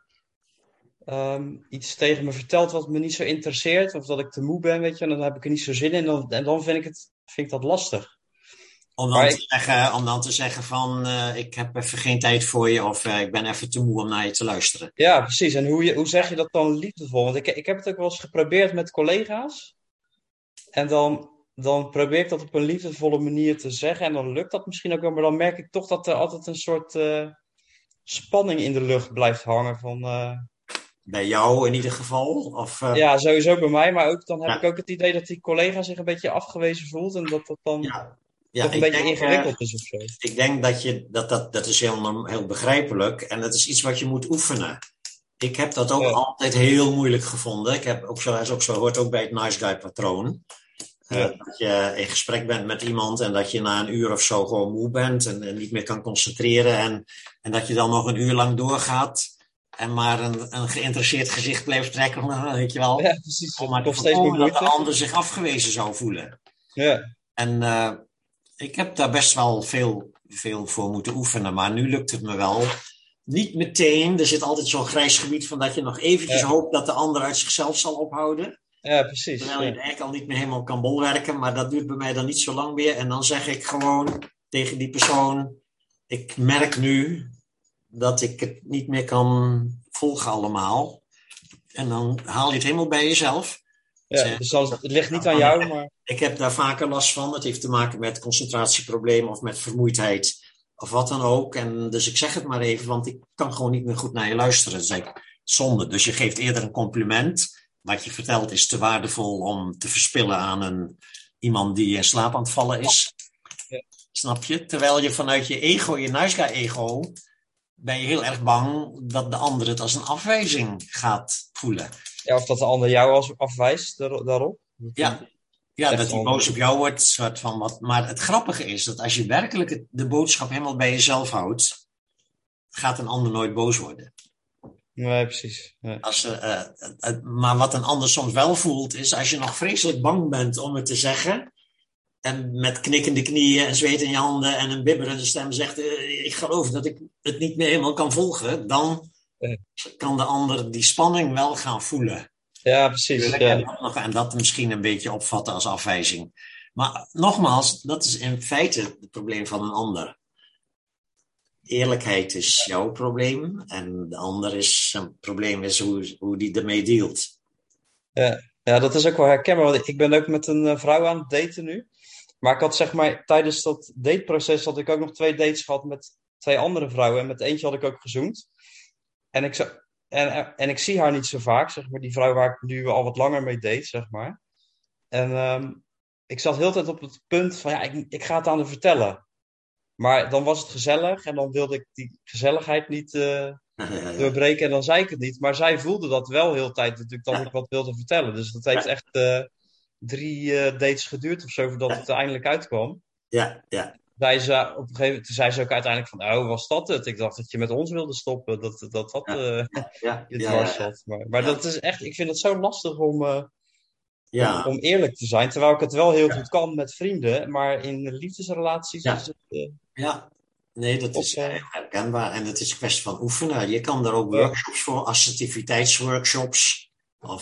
iets tegen me vertelt wat me niet zo interesseert, of dat ik te moe ben, weet je, en dan heb ik er niet zo zin in. En dan vind ik dat lastig. Om dan te zeggen van, ik heb even geen tijd voor je, of ik ben even te moe om naar je te luisteren. Ja, precies. En hoe zeg je dat dan liefdevol? Want ik heb het ook wel eens geprobeerd met collega's. En dan probeer ik dat op een liefdevolle manier te zeggen. En dan lukt dat misschien ook wel. Maar dan merk ik toch dat er altijd een soort spanning in de lucht blijft hangen. Bij jou in ieder geval? Of, Ja, sowieso bij mij. Maar ook, dan heb ik ook het idee dat die collega zich een beetje afgewezen voelt. En dat dan toch een beetje ingewikkeld is of zo. Ik denk dat is heel begrijpelijk. En dat is iets wat je moet oefenen. Ik heb dat ook altijd heel moeilijk gevonden. Ik heb ook zo hoort ook bij het nice guy patroon. Dat je in gesprek bent met iemand en dat je na een uur of zo gewoon moe bent en niet meer kan concentreren. En dat je dan nog een uur lang doorgaat en maar een geïnteresseerd gezicht blijft trekken. Weet je wel. Ja, precies. Om maar te voorkomen dat de ander zich afgewezen zou voelen. Ja. En ik heb daar best wel veel voor moeten oefenen, maar nu lukt het me wel. Niet meteen, er zit altijd zo'n grijs gebied van dat je nog eventjes hoopt dat de ander uit zichzelf zal ophouden. Ja, precies. Terwijl je het eigenlijk al niet meer helemaal kan bolwerken, maar dat duurt bij mij dan niet zo lang meer. En dan zeg ik gewoon tegen die persoon, ik merk nu dat ik het niet meer kan volgen allemaal. En dan haal je het helemaal bij jezelf. Ja, dus het ligt niet aan jou, maar... Ik heb daar vaker last van. Het heeft te maken met concentratieproblemen of met vermoeidheid of wat dan ook. En dus ik zeg het maar even, want ik kan gewoon niet meer goed naar je luisteren. Dat is eigenlijk zonde. Dus je geeft eerder een compliment. Wat je vertelt is te waardevol om te verspillen aan iemand die in slaap aan het vallen is. Ja. Snap je? Terwijl je vanuit je ego, je nice guy ego, ben je heel erg bang dat de ander het als een afwijzing gaat voelen. Ja, of dat de ander jou afwijst daarop. Ja, dat hij boos op jou wordt. Soort van wat. Maar het grappige is dat als je werkelijk de boodschap helemaal bij jezelf houdt, gaat een ander nooit boos worden. Nee, precies. Nee. Maar wat een ander soms wel voelt, is als je nog vreselijk bang bent om het te zeggen, en met knikkende knieën en zweet in je handen en een bibberende stem zegt, ik geloof dat ik het niet meer helemaal kan volgen, dan kan de ander die spanning wel gaan voelen. Ja, precies. Ja. En dat misschien een beetje opvatten als afwijzing. Maar nogmaals, dat is in feite het probleem van een ander. Eerlijkheid is jouw probleem en de ander zijn probleem is hoe die ermee dealt. Ja, dat is ook wel herkenbaar. Want ik ben ook met een vrouw aan het daten nu. Maar ik had zeg maar, tijdens dat dateproces had ik ook nog 2 dates gehad met 2 andere vrouwen. En met eentje had ik ook gezoend. En ik zie haar niet zo vaak, zeg maar. Die vrouw waar ik nu al wat langer mee date, zeg maar. En ik zat heel de tijd op het punt van, ja, ik ga het aan haar vertellen. Maar dan was het gezellig en dan wilde ik die gezelligheid niet doorbreken en dan zei ik het niet. Maar zij voelde dat wel heel de tijd natuurlijk dat ik wat wilde vertellen. Dus dat heeft echt 3 dates geduurd of zo voordat het er eindelijk uitkwam. Ja. Zei ze, op een gegeven moment zei ze ook uiteindelijk van, oh, was dat het? Ik dacht dat je met ons wilde stoppen, dat je dwars zat. Maar dat is echt, ik vind het zo lastig om eerlijk te zijn. Terwijl ik het wel heel goed kan met vrienden, maar in liefdesrelaties is het... Nee, dat is herkenbaar. En het is een kwestie van oefenen. Je kan er ook workshops voor, assertiviteitsworkshops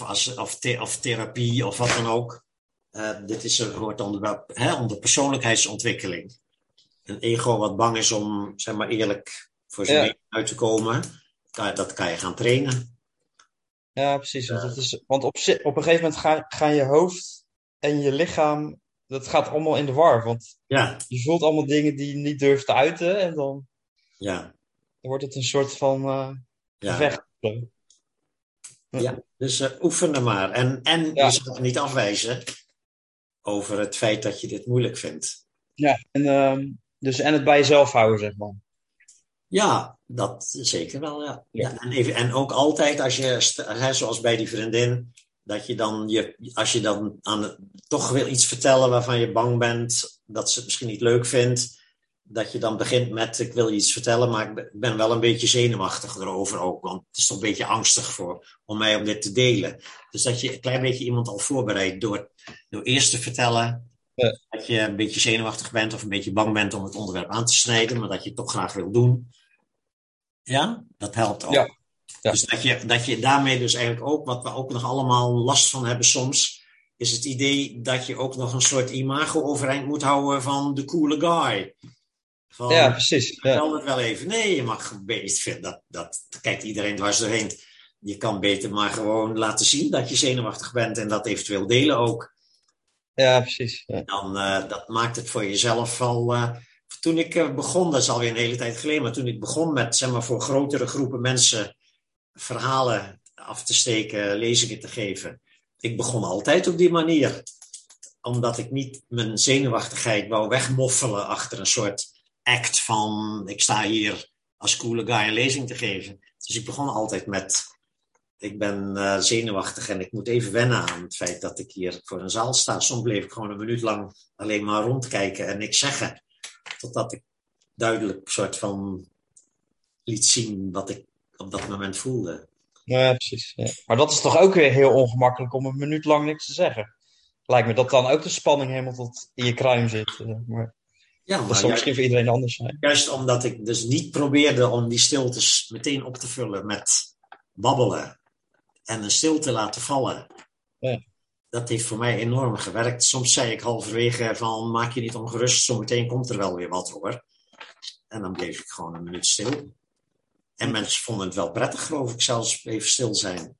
of therapie of wat dan ook. Dit hoort onder persoonlijkheidsontwikkeling. Een ego wat bang is om, zeg maar, eerlijk voor zijn leven uit te komen, dat kan je gaan trainen. Ja, precies. Want op een gegeven moment gaan je hoofd en je lichaam, dat gaat allemaal in de war. Want je voelt allemaal dingen die je niet durft te uiten. En dan wordt het een soort van gevecht. Ja, dus oefenen maar. En je zal het niet afwijzen over het feit dat je dit moeilijk vindt. Ja, en het bij jezelf houden, zeg maar. Ja, dat zeker wel, ja. En ook altijd als je, zoals bij die vriendin, dat je dan, als je dan toch wil iets vertellen waarvan je bang bent dat ze het misschien niet leuk vindt, dat je dan begint met, ik wil je iets vertellen, maar ik ben wel een beetje zenuwachtig erover ook, want het is toch een beetje angstig om dit te delen. Dus dat je een klein beetje iemand al voorbereidt door eerst te vertellen dat je een beetje zenuwachtig bent of een beetje bang bent om het onderwerp aan te snijden, maar dat je het toch graag wil doen. Ja, dat helpt ook. Ja. Dus dat je daarmee dus eigenlijk ook, wat we ook nog allemaal last van hebben soms, is het idee dat je ook nog een soort imago overeind moet houden van de coole guy. Ja, precies. Vertel het wel even. Nee, je mag beter, dat kijkt iedereen dwars doorheen. Je kan beter maar gewoon laten zien dat je zenuwachtig bent en dat eventueel delen ook. Ja, precies. Ja. Dan, dat maakt het voor jezelf al... Toen ik begon, dat is alweer een hele tijd geleden, maar toen ik begon met, zeg maar, voor grotere groepen mensen verhalen af te steken, lezingen te geven. Ik begon altijd op die manier. Omdat ik niet mijn zenuwachtigheid wou wegmoffelen achter een soort act van, ik sta hier als coole guy een lezing te geven. Dus ik begon altijd met, ik ben zenuwachtig en ik moet even wennen aan het feit dat ik hier voor een zaal sta. Soms bleef ik gewoon een minuut lang alleen maar rondkijken en niks zeggen. Totdat ik duidelijk soort van liet zien wat ik op dat moment voelde. Ja, precies. Ja. Maar dat is toch ook weer heel ongemakkelijk om een minuut lang niks te zeggen. Lijkt me dat dan ook de spanning helemaal tot in je kruin zit. Maar dat zal misschien voor iedereen anders zijn. Juist omdat ik dus niet probeerde om die stiltes meteen op te vullen met babbelen. En een stilte laten vallen. Ja. Dat heeft voor mij enorm gewerkt. Soms zei ik halverwege van, maak je niet ongerust, zometeen komt er wel weer wat hoor. En dan bleef ik gewoon een minuut stil. En mensen vonden het wel prettig, geloof ik, zelfs even stil zijn.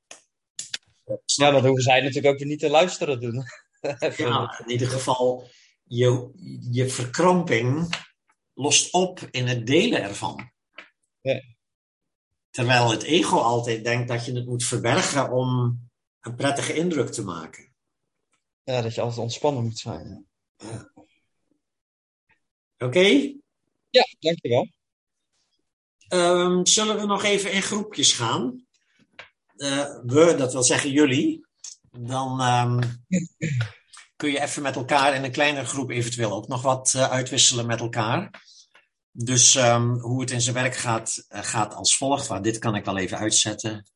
Ja, dat hoeven zij natuurlijk ook weer niet te luisteren doen. Ja, in ieder geval, je verkramping lost op in het delen ervan. Ja. Terwijl het ego altijd denkt dat je het moet verbergen om een prettige indruk te maken. Ja, dat je altijd ontspannen moet zijn. Ja. Oké? Ja, dankjewel. Zullen we nog even in groepjes gaan? Dat wil zeggen jullie. Dan kun je even met elkaar in een kleinere groep eventueel ook nog wat uitwisselen met elkaar. Dus hoe het in zijn werk gaat als volgt. Dit kan ik wel even uitzetten.